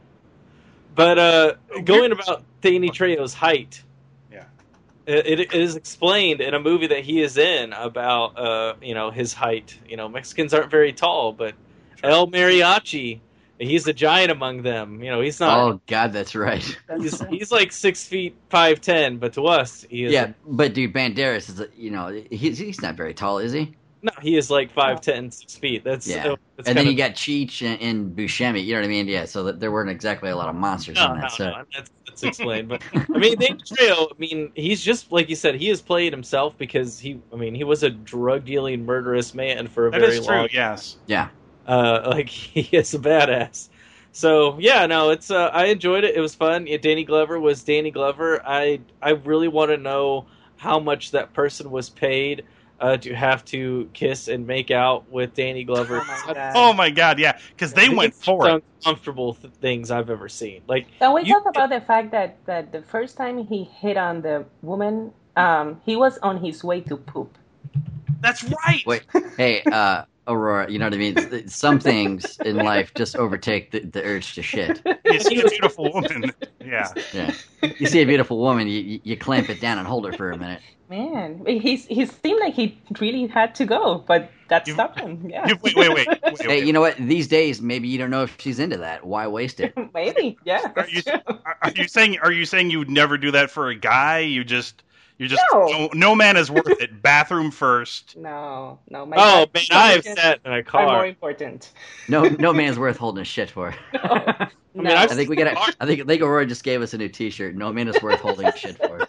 But uh, going about Danny Trejo's height, Yeah. it, it is explained in a movie that he is in about uh, you know, his height. You know, Mexicans aren't very tall, but El Mariachi, he's a giant among them. You know, he's not. Oh god, that's right. He's, he's like six feet five ten, but to us, he is. Yeah, but dude, Banderas is, a, you know, he's he's not very tall, is he? No, he is like five ten, six feet. That's Yeah. uh, that's And then kinda- you got Cheech and, and Buscemi, you know what I mean? Yeah, so that there weren't exactly a lot of monsters No, in that. no, so. no, that's, that's explained. But I mean, Danny Trejo. I mean, he's just like you said. He has played himself because he. I mean, he was a drug dealing, murderous man for a That very is true. long. Yes. Yeah. Uh, like he is a badass. So yeah, no, it's. Uh, I enjoyed it. It was fun. Yeah, Danny Glover was Danny Glover. I I really want to know how much that person was paid uh, to have to kiss and make out with Danny Glover. Oh my god. Oh my God, yeah, because they went It's for the it. uncomfortable th- things I've ever seen. Like, Can we you- talk about the fact that, that the first time he hit on the woman, um, he was on his way to poop. That's right. Wait, hey, uh, Aurora, you know what I mean? Some things in life just overtake the, the urge to shit. You see a beautiful woman. Yeah. Yeah. You see a beautiful woman, you, you, you clamp it down and hold her for a minute. Man, he's, he seemed like he really had to go, but that stopped him. Yeah. You- wait, wait, wait. wait, Hey, wait. you know what? These days, maybe you don't know if she's into that. Why waste it? Maybe, yeah. Are That's you, true. are are you saying? Are you saying you would never do that for a guy? You just, you just, No. no, no man is worth it. Bathroom first. No, no. My oh God, man, I have emotions sat in a are more car. important. No, no man's worth holding a shit for. I No. mean, I've I think we got. I think I think Aurora just gave us a new T-shirt. No man is worth holding a shit for.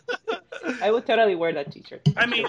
I would totally wear that T-shirt. I mean,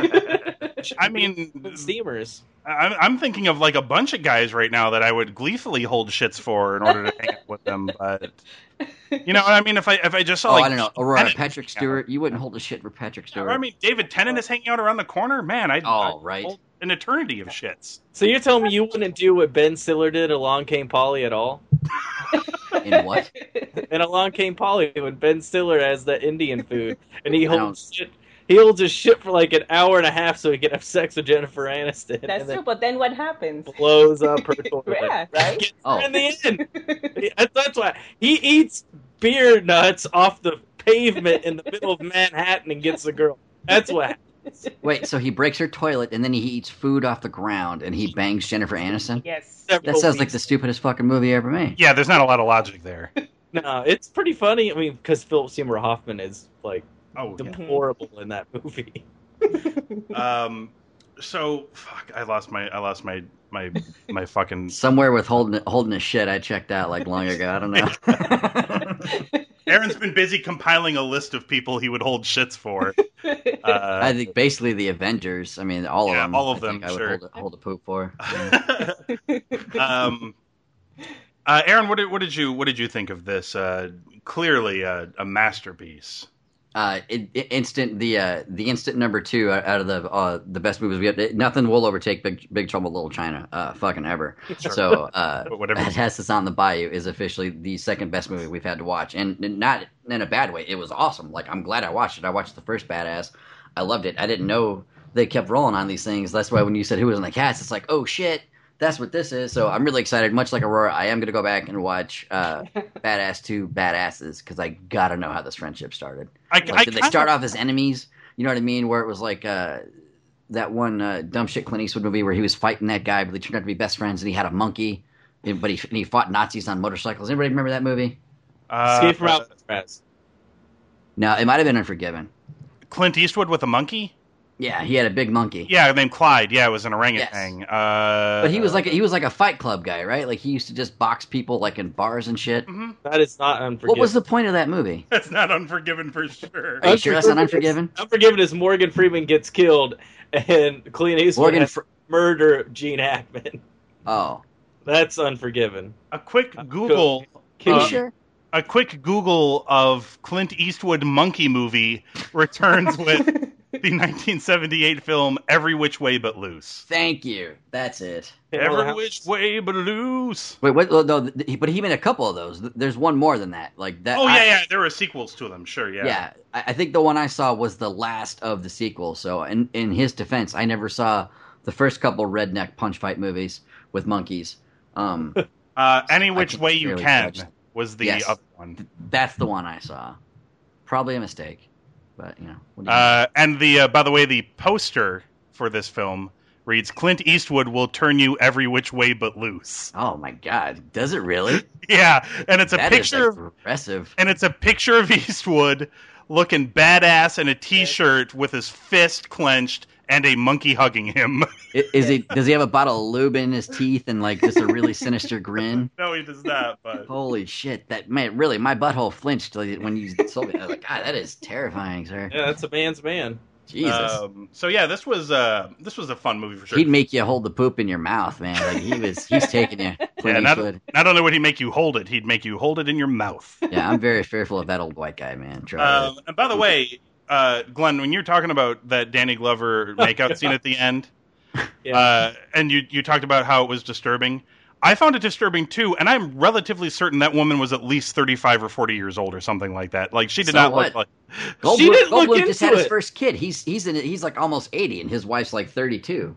I mean, steamers. I'm, I'm thinking of like a bunch of guys right now that I would gleefully hold shits for in order to hang out with them. But you know, I mean, if I if I just saw Oh, like I don't know. Aurora, Tennant Patrick hanging out- Stewart. You wouldn't hold a shit for Patrick Stewart. I mean, David Tennant is hanging out around the corner. Man, I'd, Oh, I'd right. hold an eternity of shits. So you're telling me you wouldn't do what Ben Stiller did Along Came Polly at all? In what? And Along Came Polly when Ben Stiller has that Indian food and he I don't- holds shit. He holds his shit for like an hour and a half so he can have sex with Jennifer Aniston. That's and then true, but then what happens? blows up her toilet. Yeah, right? Gets Oh. her in the end. That's, that's why he eats beer nuts off the pavement in the middle of Manhattan and gets the girl. That's what happens. Wait, so he breaks her toilet and then he eats food off the ground and he bangs Jennifer Aniston? Yes. That sounds like the stupidest fucking movie ever made. Yeah, there's not a lot of logic there. No, it's pretty funny. I mean, because Philip Seymour Hoffman is like Oh, yeah. deplorable in that movie. Um, so fuck, I lost my, I lost my, my, my fucking. Somewhere with holding holding a shit, I checked out like long ago. I don't know. Aaron's been busy compiling a list of people he would hold shits for. Uh, I think basically the Avengers. I mean, all Yeah, of them. all of I think them, I would sure. hold, a, hold a poop for. um, uh, Aaron, what did what did you what did you think of this? Uh, clearly a, a masterpiece. Uh, it, it- instant the uh, the instant number two out of the uh, the best movies we have. Nothing will overtake Big Big Trouble in Little China, uh, fucking ever. Sure. So uh, But whatever. Hesses on the Bayou is officially the second best movie we've had to watch, and not in a bad way. It was awesome. Like I'm glad I watched it. I watched the first Badass. I loved it. I didn't know they kept rolling on these things. That's why when you said who was in the cast, it's like, oh shit, that's what this is. So I'm really excited. Much like Aurora, I am going to go back and watch uh, Badass two Badasses because I got to know how this friendship started. I, Like, I did they kinda- start off as enemies? You know what I mean? Where it was like uh, that one uh, dumb shit Clint Eastwood movie where he was fighting that guy, but they turned out to be best friends, and he had a monkey, and- but he and he fought Nazis on motorcycles. Anybody remember that movie? Uh, Escape from Alcatraz. No, it might have been Unforgiven. Clint Eastwood with a monkey. Yeah, he had a big monkey. Yeah, named Clyde. Yeah, it was an orangutan. Yes. Uh, but he was like a, he was like a Fight Club guy, right? Like he used to just box people like in bars and shit. Mm-hmm. That is not Unforgiven. What was the point of that movie? That's not Unforgiven for sure. Are you sure that's not Unforgiven? Unforgiven is Morgan Freeman gets killed and Clint Eastwood Morgan has Fr- murder Gene Hackman. Oh, that's Unforgiven. A quick Google. Can uh, you sure? A quick Google of Clint Eastwood monkey movie returns with the nineteen seventy-eight film Every Which Way But Loose. Thank you. That's it. Every Which Way But Loose. Wait, what? No, but he made a couple of those. There's one more than that. Like that. Oh yeah, I, yeah. There were sequels to them. Sure, yeah. Yeah, I think the one I saw was the last of the sequels. So, in in his defense, I never saw the first couple redneck punch fight movies with monkeys. Um, uh, Any Which Way You Can judge. was the yes, other one. That's the one I saw. Probably a mistake, but you know. What do you uh, and the uh, by the way, the poster for this film reads Clint Eastwood will turn you every which way but loose. Oh my God! Does it really? Yeah, and it's a that picture is aggressive. And it's a picture of Eastwood looking badass in a t-shirt with his fist clenched and a monkey hugging him. Is he? Does he have a bottle of lube in his teeth and like just a really sinister grin? No, he does not. But holy shit! That man, really, my butthole flinched when you told me. I was like, God, that is terrifying, sir. Yeah, that's a man's man. Jesus. Um, so yeah, this was uh, this was a fun movie for sure. He'd make you hold the poop in your mouth, man. Like he was, he's taking you. Yeah, not, not only would he make you hold it, he'd make you hold it in your mouth. Yeah, I'm very fearful of that old white guy, man. Um, and by the way, uh, Glenn, when you're talking about that Danny Glover makeout scene at the end, yeah. uh, and you you talked about how it was disturbing. I found it disturbing too, and I'm relatively certain that woman was at least thirty-five or forty years old or something like that. Like she did so not what? look like Goldblum, she didn't Goldblum look just into had his it. first kid. He's he's in it. He's like almost eighty, and his wife's like thirty-two.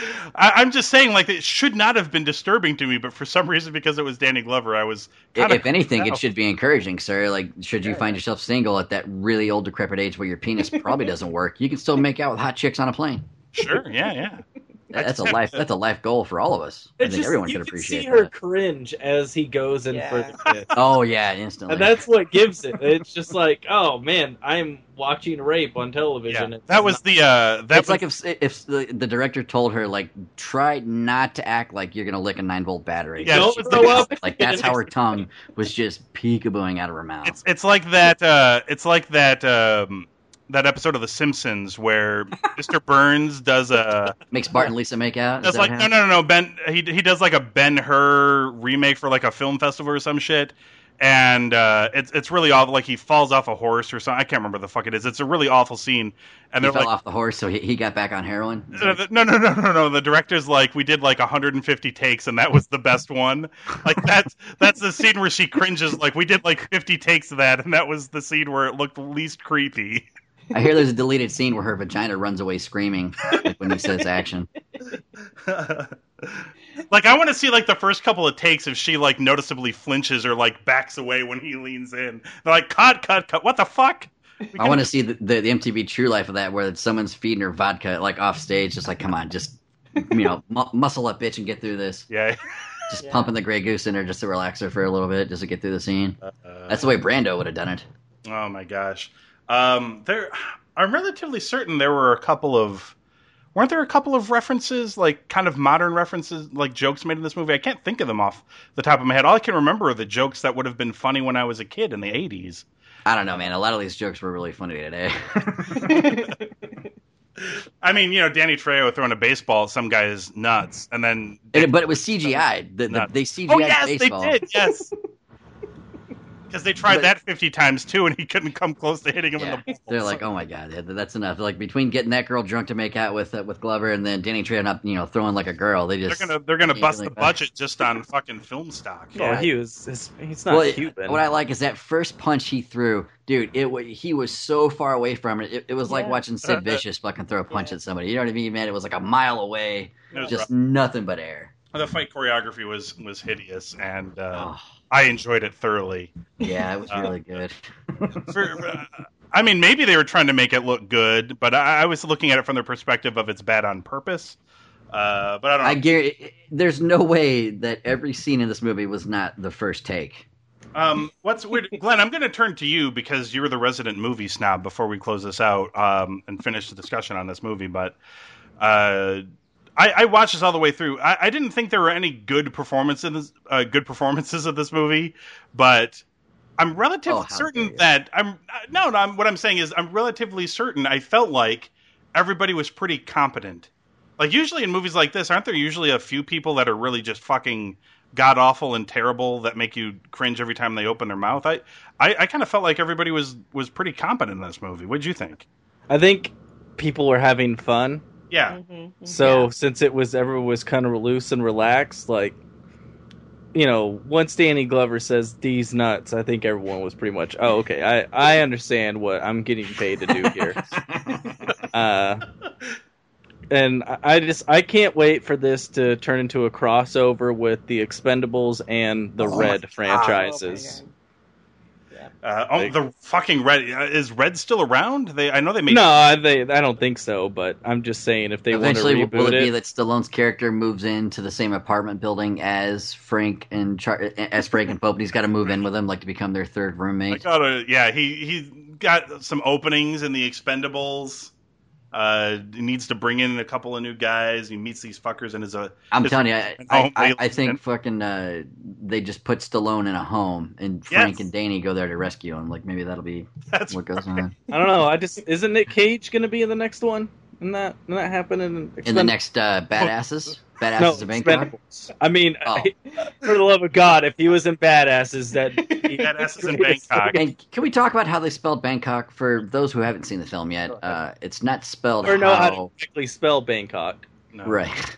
I, I'm just saying, like it should not have been disturbing to me, but for some reason, because it was Danny Glover, I was. If, if anything, it should be encouraging, sir. Like, should you find yourself single at that really old, decrepit age where your penis probably doesn't work, you can still make out with hot chicks on a plane. Sure. Yeah. Yeah. That's a life. That's a life goal for all of us. I It's think just, everyone you can can appreciate see her that. cringe as he goes in Yeah. for the kiss. Oh yeah, instantly. And that's what gives it. It's just like, oh man, I'm watching rape on television. Yeah. It's That was not- the. Uh, that it's was, like if if the, the director told her like, try not to act like you're gonna lick a nine volt battery. Yeah, Don't She throw did. up. Like that's how her tongue was just peekabooing out of her mouth. It's it's like that. Uh, it's like that. Um, that episode of The Simpsons where Mister Burns does a Makes Bart and Lisa make out. Is does that like what no no no no Ben he he does like a Ben Hur remake for like a film festival or some shit, and uh, it's it's really awful. Like he falls off a horse or something. I can't remember the fuck it is. It's a really awful scene. And he they're fell like, off the horse, so he, he got back on heroin. Is no, that- no, no, no, no, no. The director's like, we did like one hundred fifty takes, and that was the best one. Like that's that's the scene where she cringes. Like we did like fifty takes of that, and that was the scene where it looked least creepy. I hear there's a deleted scene where her vagina runs away screaming like when he says action. Like I want to see like the first couple of takes if she like noticeably flinches or like backs away when he leans in. They're like, cut, cut, cut. What the fuck? I want to see the, the, the M T V True Life of that, where someone's feeding her vodka like off stage, just like, come on, just you know, mu- muscle up, bitch, and get through this. Yeah. Just Yeah. pumping the Grey Goose in her just to relax her for a little bit, just to get through the scene. Uh, That's the way Brando would have done it. Oh my gosh. Um, there, I'm relatively certain there were a couple of, weren't there a couple of references, like kind of modern references, like jokes made in this movie? I can't think of them off the top of my head. All I can remember are the jokes that would have been funny when I was a kid in the eighties. I don't know, man. A lot of these jokes were really funny today. I mean, you know, Danny Trejo throwing a baseball at some guy's nuts, and then And- but it was C G I. The, the, Nuts. they C G I'd oh yes, baseball. they did, yes. Because they tried But- that fifty times too, and he couldn't come close to hitting him Yeah. in the balls. They're like, oh my god, that- that's enough. They're like between getting that girl drunk to make out with uh, with Glover and then Danny Trejo not, you know, throwing like a girl, they They're just gonna they're gonna can't bust really the fuck. budget just on fucking film stock. Oh, he was. His, he's not Well, Cuban. what I like is that first punch he threw, dude. It wa- he was so far away from it. It, it was like Yeah. watching Sid Vicious fucking throw a punch Yeah. at somebody. You know what I mean, man? It was like a mile away, It was just rough. nothing but air. The fight choreography was was hideous, and uh, Oh, I enjoyed it thoroughly. yeah, it was Uh, really good. For, uh, I mean, maybe they were trying to make it look good, but I, I was looking at it from the perspective of it's bad on purpose. Uh, but I don't know. I guarantee there's no way that every scene in this movie was not the first take. Um, what's weird, Glenn? I'm going to turn to you because you're the resident movie snob. Before we close this out um, and finish the discussion on this movie, but uh, I, I watched this all the way through. I, I didn't think there were any good performances, uh, good performances of this movie, but I'm relatively Oh, how certain dare you. that I'm no, no. I'm, what I'm saying is I'm relatively certain. I felt like everybody was pretty competent. Like usually in movies like this, aren't there usually a few people that are really just fucking god awful and terrible that make you cringe every time they open their mouth? I, I, I kind of felt like everybody was was pretty competent in this movie. What'd you think? I think people were having fun. Yeah. Mm-hmm. So Yeah. since it was everyone was kind of loose and relaxed, like, you know, once Danny Glover says "these nuts," I think everyone was pretty much, oh, okay, I I understand what I'm getting paid to do here. uh, and I I just I can't wait for this to turn into a crossover with the Expendables and the Oh my Red God. franchises. Uh, oh, the fucking Red uh, is Red still around? They I know they made No, I, they, I don't think so. But I'm just saying if they want to Eventually, reboot will it it, be that Stallone's character moves into the same apartment building as Frank and Char- as Frank and Pope? And he's got to move in with them, like to become their third I roommate. gotta, yeah, he he got some openings in the Expendables. Uh, he needs to bring in a couple of new guys. He meets these fuckers and is a. I'm his- telling you, I, his I, home- I, I think fucking uh, they just put Stallone in a home, and Frank Yes. and Danny go there to rescue him. Like maybe that'll be That's what goes on I don't know. I just isn't Nick Cage going to be in the next one? Isn't that isn't that happen in in the next uh, Badasses. Badasses No, of Bangkok. Expendables. I mean, Oh. for the love of God, if he was in Badasses, that Badasses in Bangkok. And can we talk about how they spelled Bangkok for those who haven't seen the film yet? Uh, it's not spelled or know how to how actually spell Bangkok. No. right.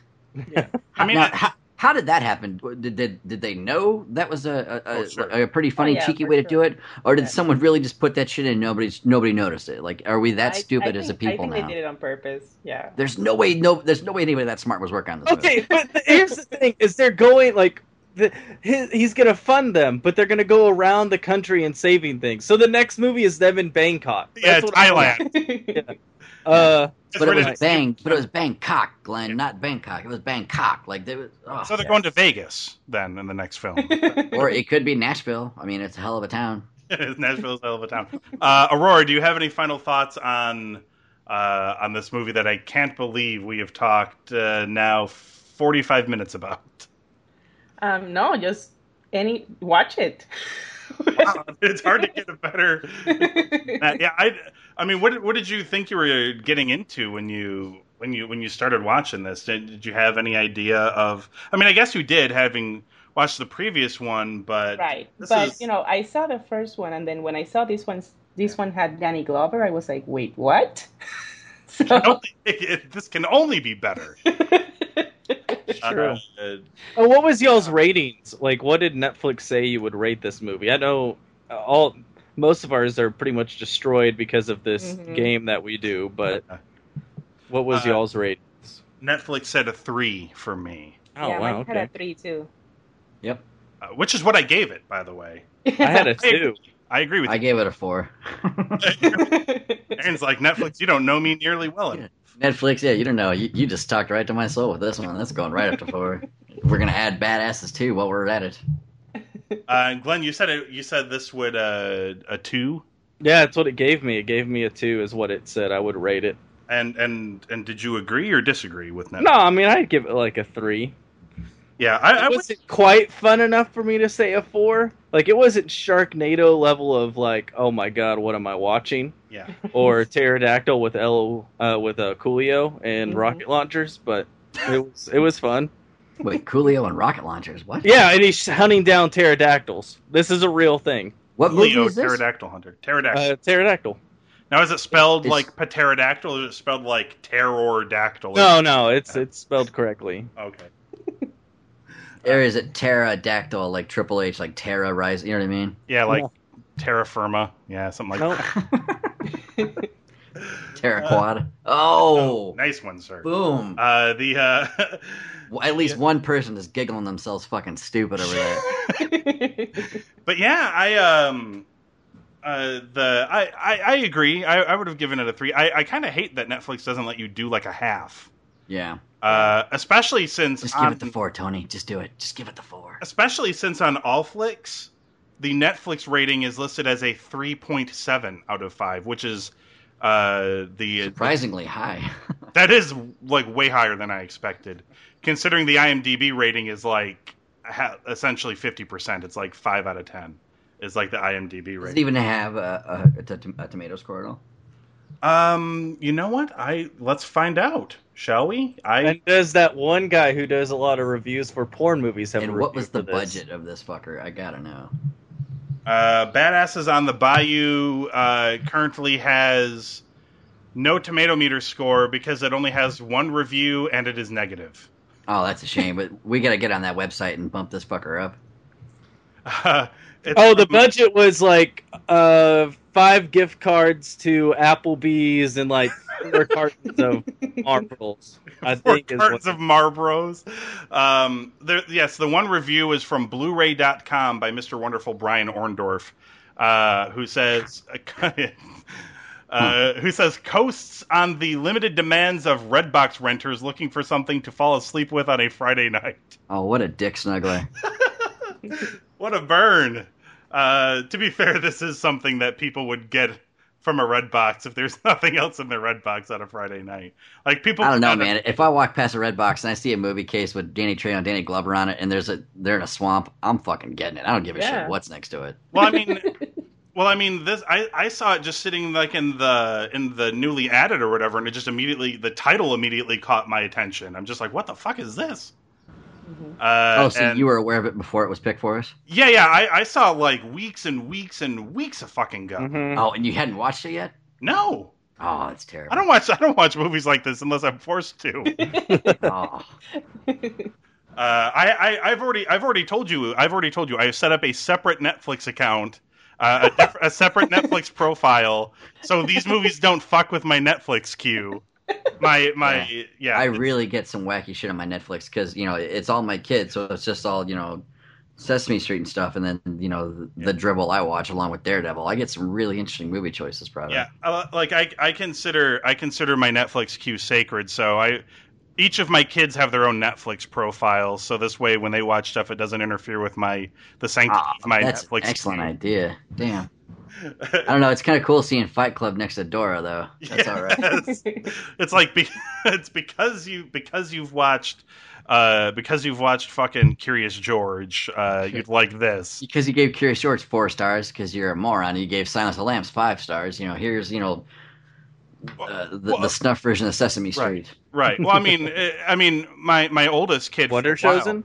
I mean, Now, it- how, how did that happen? Did, did did they know that was a a, Oh, a, sure. a pretty funny, Oh, yeah, cheeky for way to sure. do it, or did Yeah. someone really just put that shit in and nobody's nobody noticed it? Like, are we that I- stupid I as a think- people I think now? they did it on purpose. Yeah. There's no way, no, there's no way anybody that smart was working on this. Okay, movie. but the, here's the thing: is they're going like. The, his, he's gonna fund them, but they're gonna go around the country and saving things. So the next movie is them in Bangkok. yeah, That's what I- Thailand. Uh, But it was It's- bang, but it was Bangkok, Glenn, not Bangkok. It was Bangkok. Like they was, oh, So they're yeah. going to Vegas then in the next film. or it could be Nashville. I mean, it's a hell of a town. Nashville's a hell of a town. Uh, Aurora, do you have any final thoughts on uh, on this movie that I can't believe we have talked uh, now forty-five minutes about? Um, no, just any watch it. Wow, it's hard to get a better. Uh, yeah, I. I mean, what what did you think you were getting into when you when you when you started watching this? Did, did you have any idea of? I mean, I guess you did, having watched the previous one, but Right. this But is- you know, I saw the first one, and then when I saw this one, this one had Danny Glover. I was like, wait, what? So, only- it- this can only be better. True. Uh, Oh, what was y'all's ratings? Like, what did Netflix say you would rate this movie? I know uh, all most of ours are pretty much destroyed because of this Mhm. game that we do. But what was Uh, y'all's ratings? Netflix said a three for me, Oh yeah, wow, mine had okay. a three too. Yep, uh, which is what I gave it, by the way. I had a two. I agree with I you. gave it a four. Aaron's like, Netflix, you don't know me nearly well enough. Netflix, yeah, you don't know. You, you just talked right to my soul with this one. That's going right up to four. We're gonna add badasses too while we're at it. Uh, Glenn, you said it, you said this would uh, a two, Yeah, that's what it gave me. It gave me a two, is what it said. I would rate it. and and and did you agree or disagree with Netflix? No, I mean I'd give it like a three. Yeah, I, I It would. wasn't quite fun enough for me to say a four. Like it wasn't Sharknado level of like, oh my god, what am I watching? Yeah, Or Pterodactyl with L uh, with uh, Coolio and Mhm. rocket launchers, but it was it was fun. Wait, Coolio and rocket launchers? What? Yeah, and he's hunting down pterodactyls. This is a real thing. What movie Leo is this? Pterodactyl Hunter. Pterodactyl. Uh, pterodactyl. now, is it spelled Is- like pterodactyl, or is it spelled like terror-dactyl? No, no, it's it's spelled correctly. Okay. Or is it pterodactyl, like Triple H, like Terra Rise? You know what I mean? Yeah, like No. terra firma. Yeah, something like Nope. that. Terra Quad. Oh, Nice one, sir. boom! Uh, the uh, Well, at least one person is giggling themselves fucking stupid over there. but yeah, I um, uh, the I I, I agree. I, I would have given it a three. I, I kind of hate that Netflix doesn't let you do like a half. Yeah, Uh, especially since just give on, it the four, Tony. Just do it. Just give it the four. especially since on Allflix, the Netflix rating is listed as a three point seven out of five, which is uh, the surprisingly high. That is like way higher than I expected, considering the IMDb rating is like ha- essentially fifty percent. It's like five out of ten. Is like the IMDb rating. Does it even have a, a, a, t- a tomato score at all? Um, you know what? I let's find out, shall we? I And does that one guy who does a lot of reviews for porn movies have And a what review was the for this? budget of this fucker? I gotta know. Uh, Badasses on the Bayou uh, currently has no tomato meter score because it only has one review and it is negative. Oh, that's a shame. But we gotta get on that website and bump this fucker up. Uh, it's, Oh, the budget was like uh, five gift cards to Applebee's and like four cartons of Marlboros. I Four think is cartons what... of Marlboros. Um, there, yes, the one review is from Blu Ray dot com by Mister Wonderful Brian Orndorff, uh, who says, uh, who says coasts on the limited demands of Redbox renters looking for something to fall asleep with on a Friday night. Oh, what a dick snuggler! What a burn! Uh, to be fair, this is something that people would get from a Redbox if there's nothing else in their Redbox on a Friday night. Like people, I don't know, kinda... man. If I walk past a Redbox and I see a movie case with Danny Trejo and Danny Glover on it, and there's a they're in a swamp, I'm fucking getting it. I don't give a Yeah. shit what's next to it. Well, I mean, well, I mean, this I, I saw it just sitting like in the in the newly added or whatever, and it just immediately the title immediately caught my attention. I'm just like, what the fuck is this? Mm-hmm. Uh, oh, so and, you were aware of it before it was picked for us? Yeah, yeah. I, I saw like weeks and weeks and weeks of fucking go. Mm-hmm. Oh, and you hadn't watched it yet? No. Oh, that's terrible. I don't watch. I don't watch movies like this unless I'm forced to. oh. Uh, I, I, I've already, I've already told you, I've already told you, I have set up a separate Netflix account, uh, a, def- a separate Netflix profile, so these movies don't fuck with my Netflix queue. My, my, yeah. yeah I really get some wacky shit on my Netflix because you know it's all my kids, so it's just all you know, Sesame Street and stuff, and then you know the, yeah. the dribble I watch along with Daredevil. I get some really interesting movie choices, probably. Yeah, uh, like I, I consider, I consider my Netflix queue sacred. So I. Each of my kids have their own Netflix profiles, so this way, when they watch stuff, it doesn't interfere with my the sanctity oh, of my that's Netflix. An excellent queue. idea. Damn. I don't know. It's kind of cool seeing Fight Club next to Dora, though. That's yes. all right. It's like be- it's because you because you've watched uh, because you've watched fucking Curious George. Uh, you'd like this because you gave Curious George four stars because you're a moron. You gave Silence of the Lambs five stars. You know, here's you know. Uh, the, well, the snuff version of Sesame Street. Right. right. Well, I mean, I mean, my, my oldest kid. Wonder Chosen.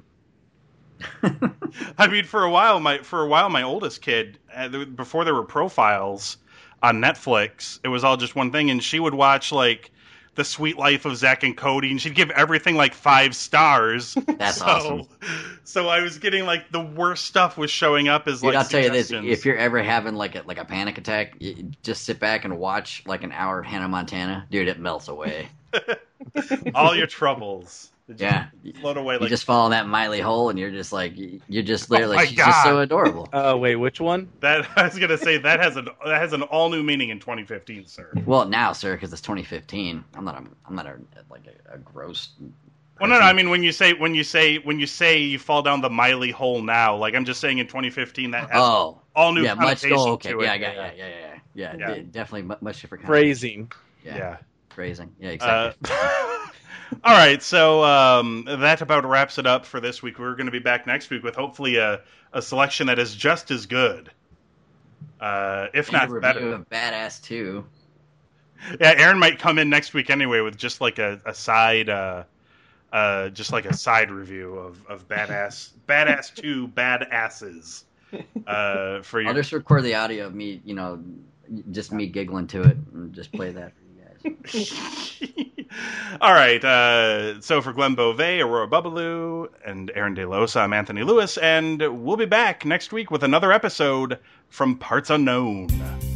I mean, for a while, my for a while, my oldest kid, before there were profiles on Netflix, it was all just one thing, and she would watch like The Sweet Life of Zack and Cody, and she'd give everything like five stars. That's so, awesome. So I was getting like the worst stuff was showing up as Dude, like. I'll tell you this: if you're ever having like a like a panic attack, you just sit back and watch like an hour of Hannah Montana. Dude, it melts away. all your troubles. Yeah, float away. You like... just fall in that Miley hole, and you're just like you're just there, oh like she's God. just so adorable. Oh uh, wait, which one? That I was gonna say that has an that has an all new meaning in twenty fifteen, sir. Well, now, sir, because it's twenty fifteen. I'm not a I'm not a like a, a gross. Well, no, no. I mean, when you say when you say when you say you fall down the Miley hole now, like I'm just saying in twenty fifteen that has oh all new yeah, much connotation oh, okay, to it. yeah, yeah, yeah, yeah, yeah, yeah, yeah. Yeah. Definitely much different. Phrasing. Yeah. yeah, phrasing. Yeah, exactly. Uh, all right, so um, that about wraps it up for this week. We're going to be back next week with hopefully a, a selection that is just as good, uh, if and not a review better. of Badass two. Yeah, Aaron might come in next week anyway with just like a, a side, uh, uh, just like a side review of, of Badass, Badass two Badasses. Uh, for your... I'll just record the audio of me, you know, just me giggling to it, and just play that for you guys. All right. Uh, so for Glenn Beauvais, Aurora Bubaloo, and Aaron De Losa, I'm Anthony Lewis, and we'll be back next week with another episode from Parts Unknown.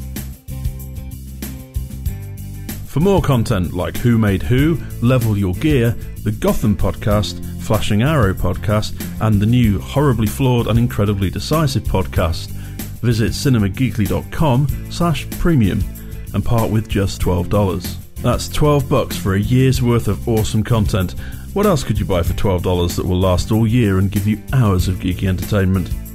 For more content like Who Made Who, Level Your Gear, the Gotham podcast, Flashing Arrow podcast, and the new Horribly Flawed and Incredibly Decisive podcast, visit cinemageekly.com slash premium and part with just twelve dollars. That's twelve bucks for a year's worth of awesome content. What else could you buy for twelve dollars that will last all year and give you hours of geeky entertainment?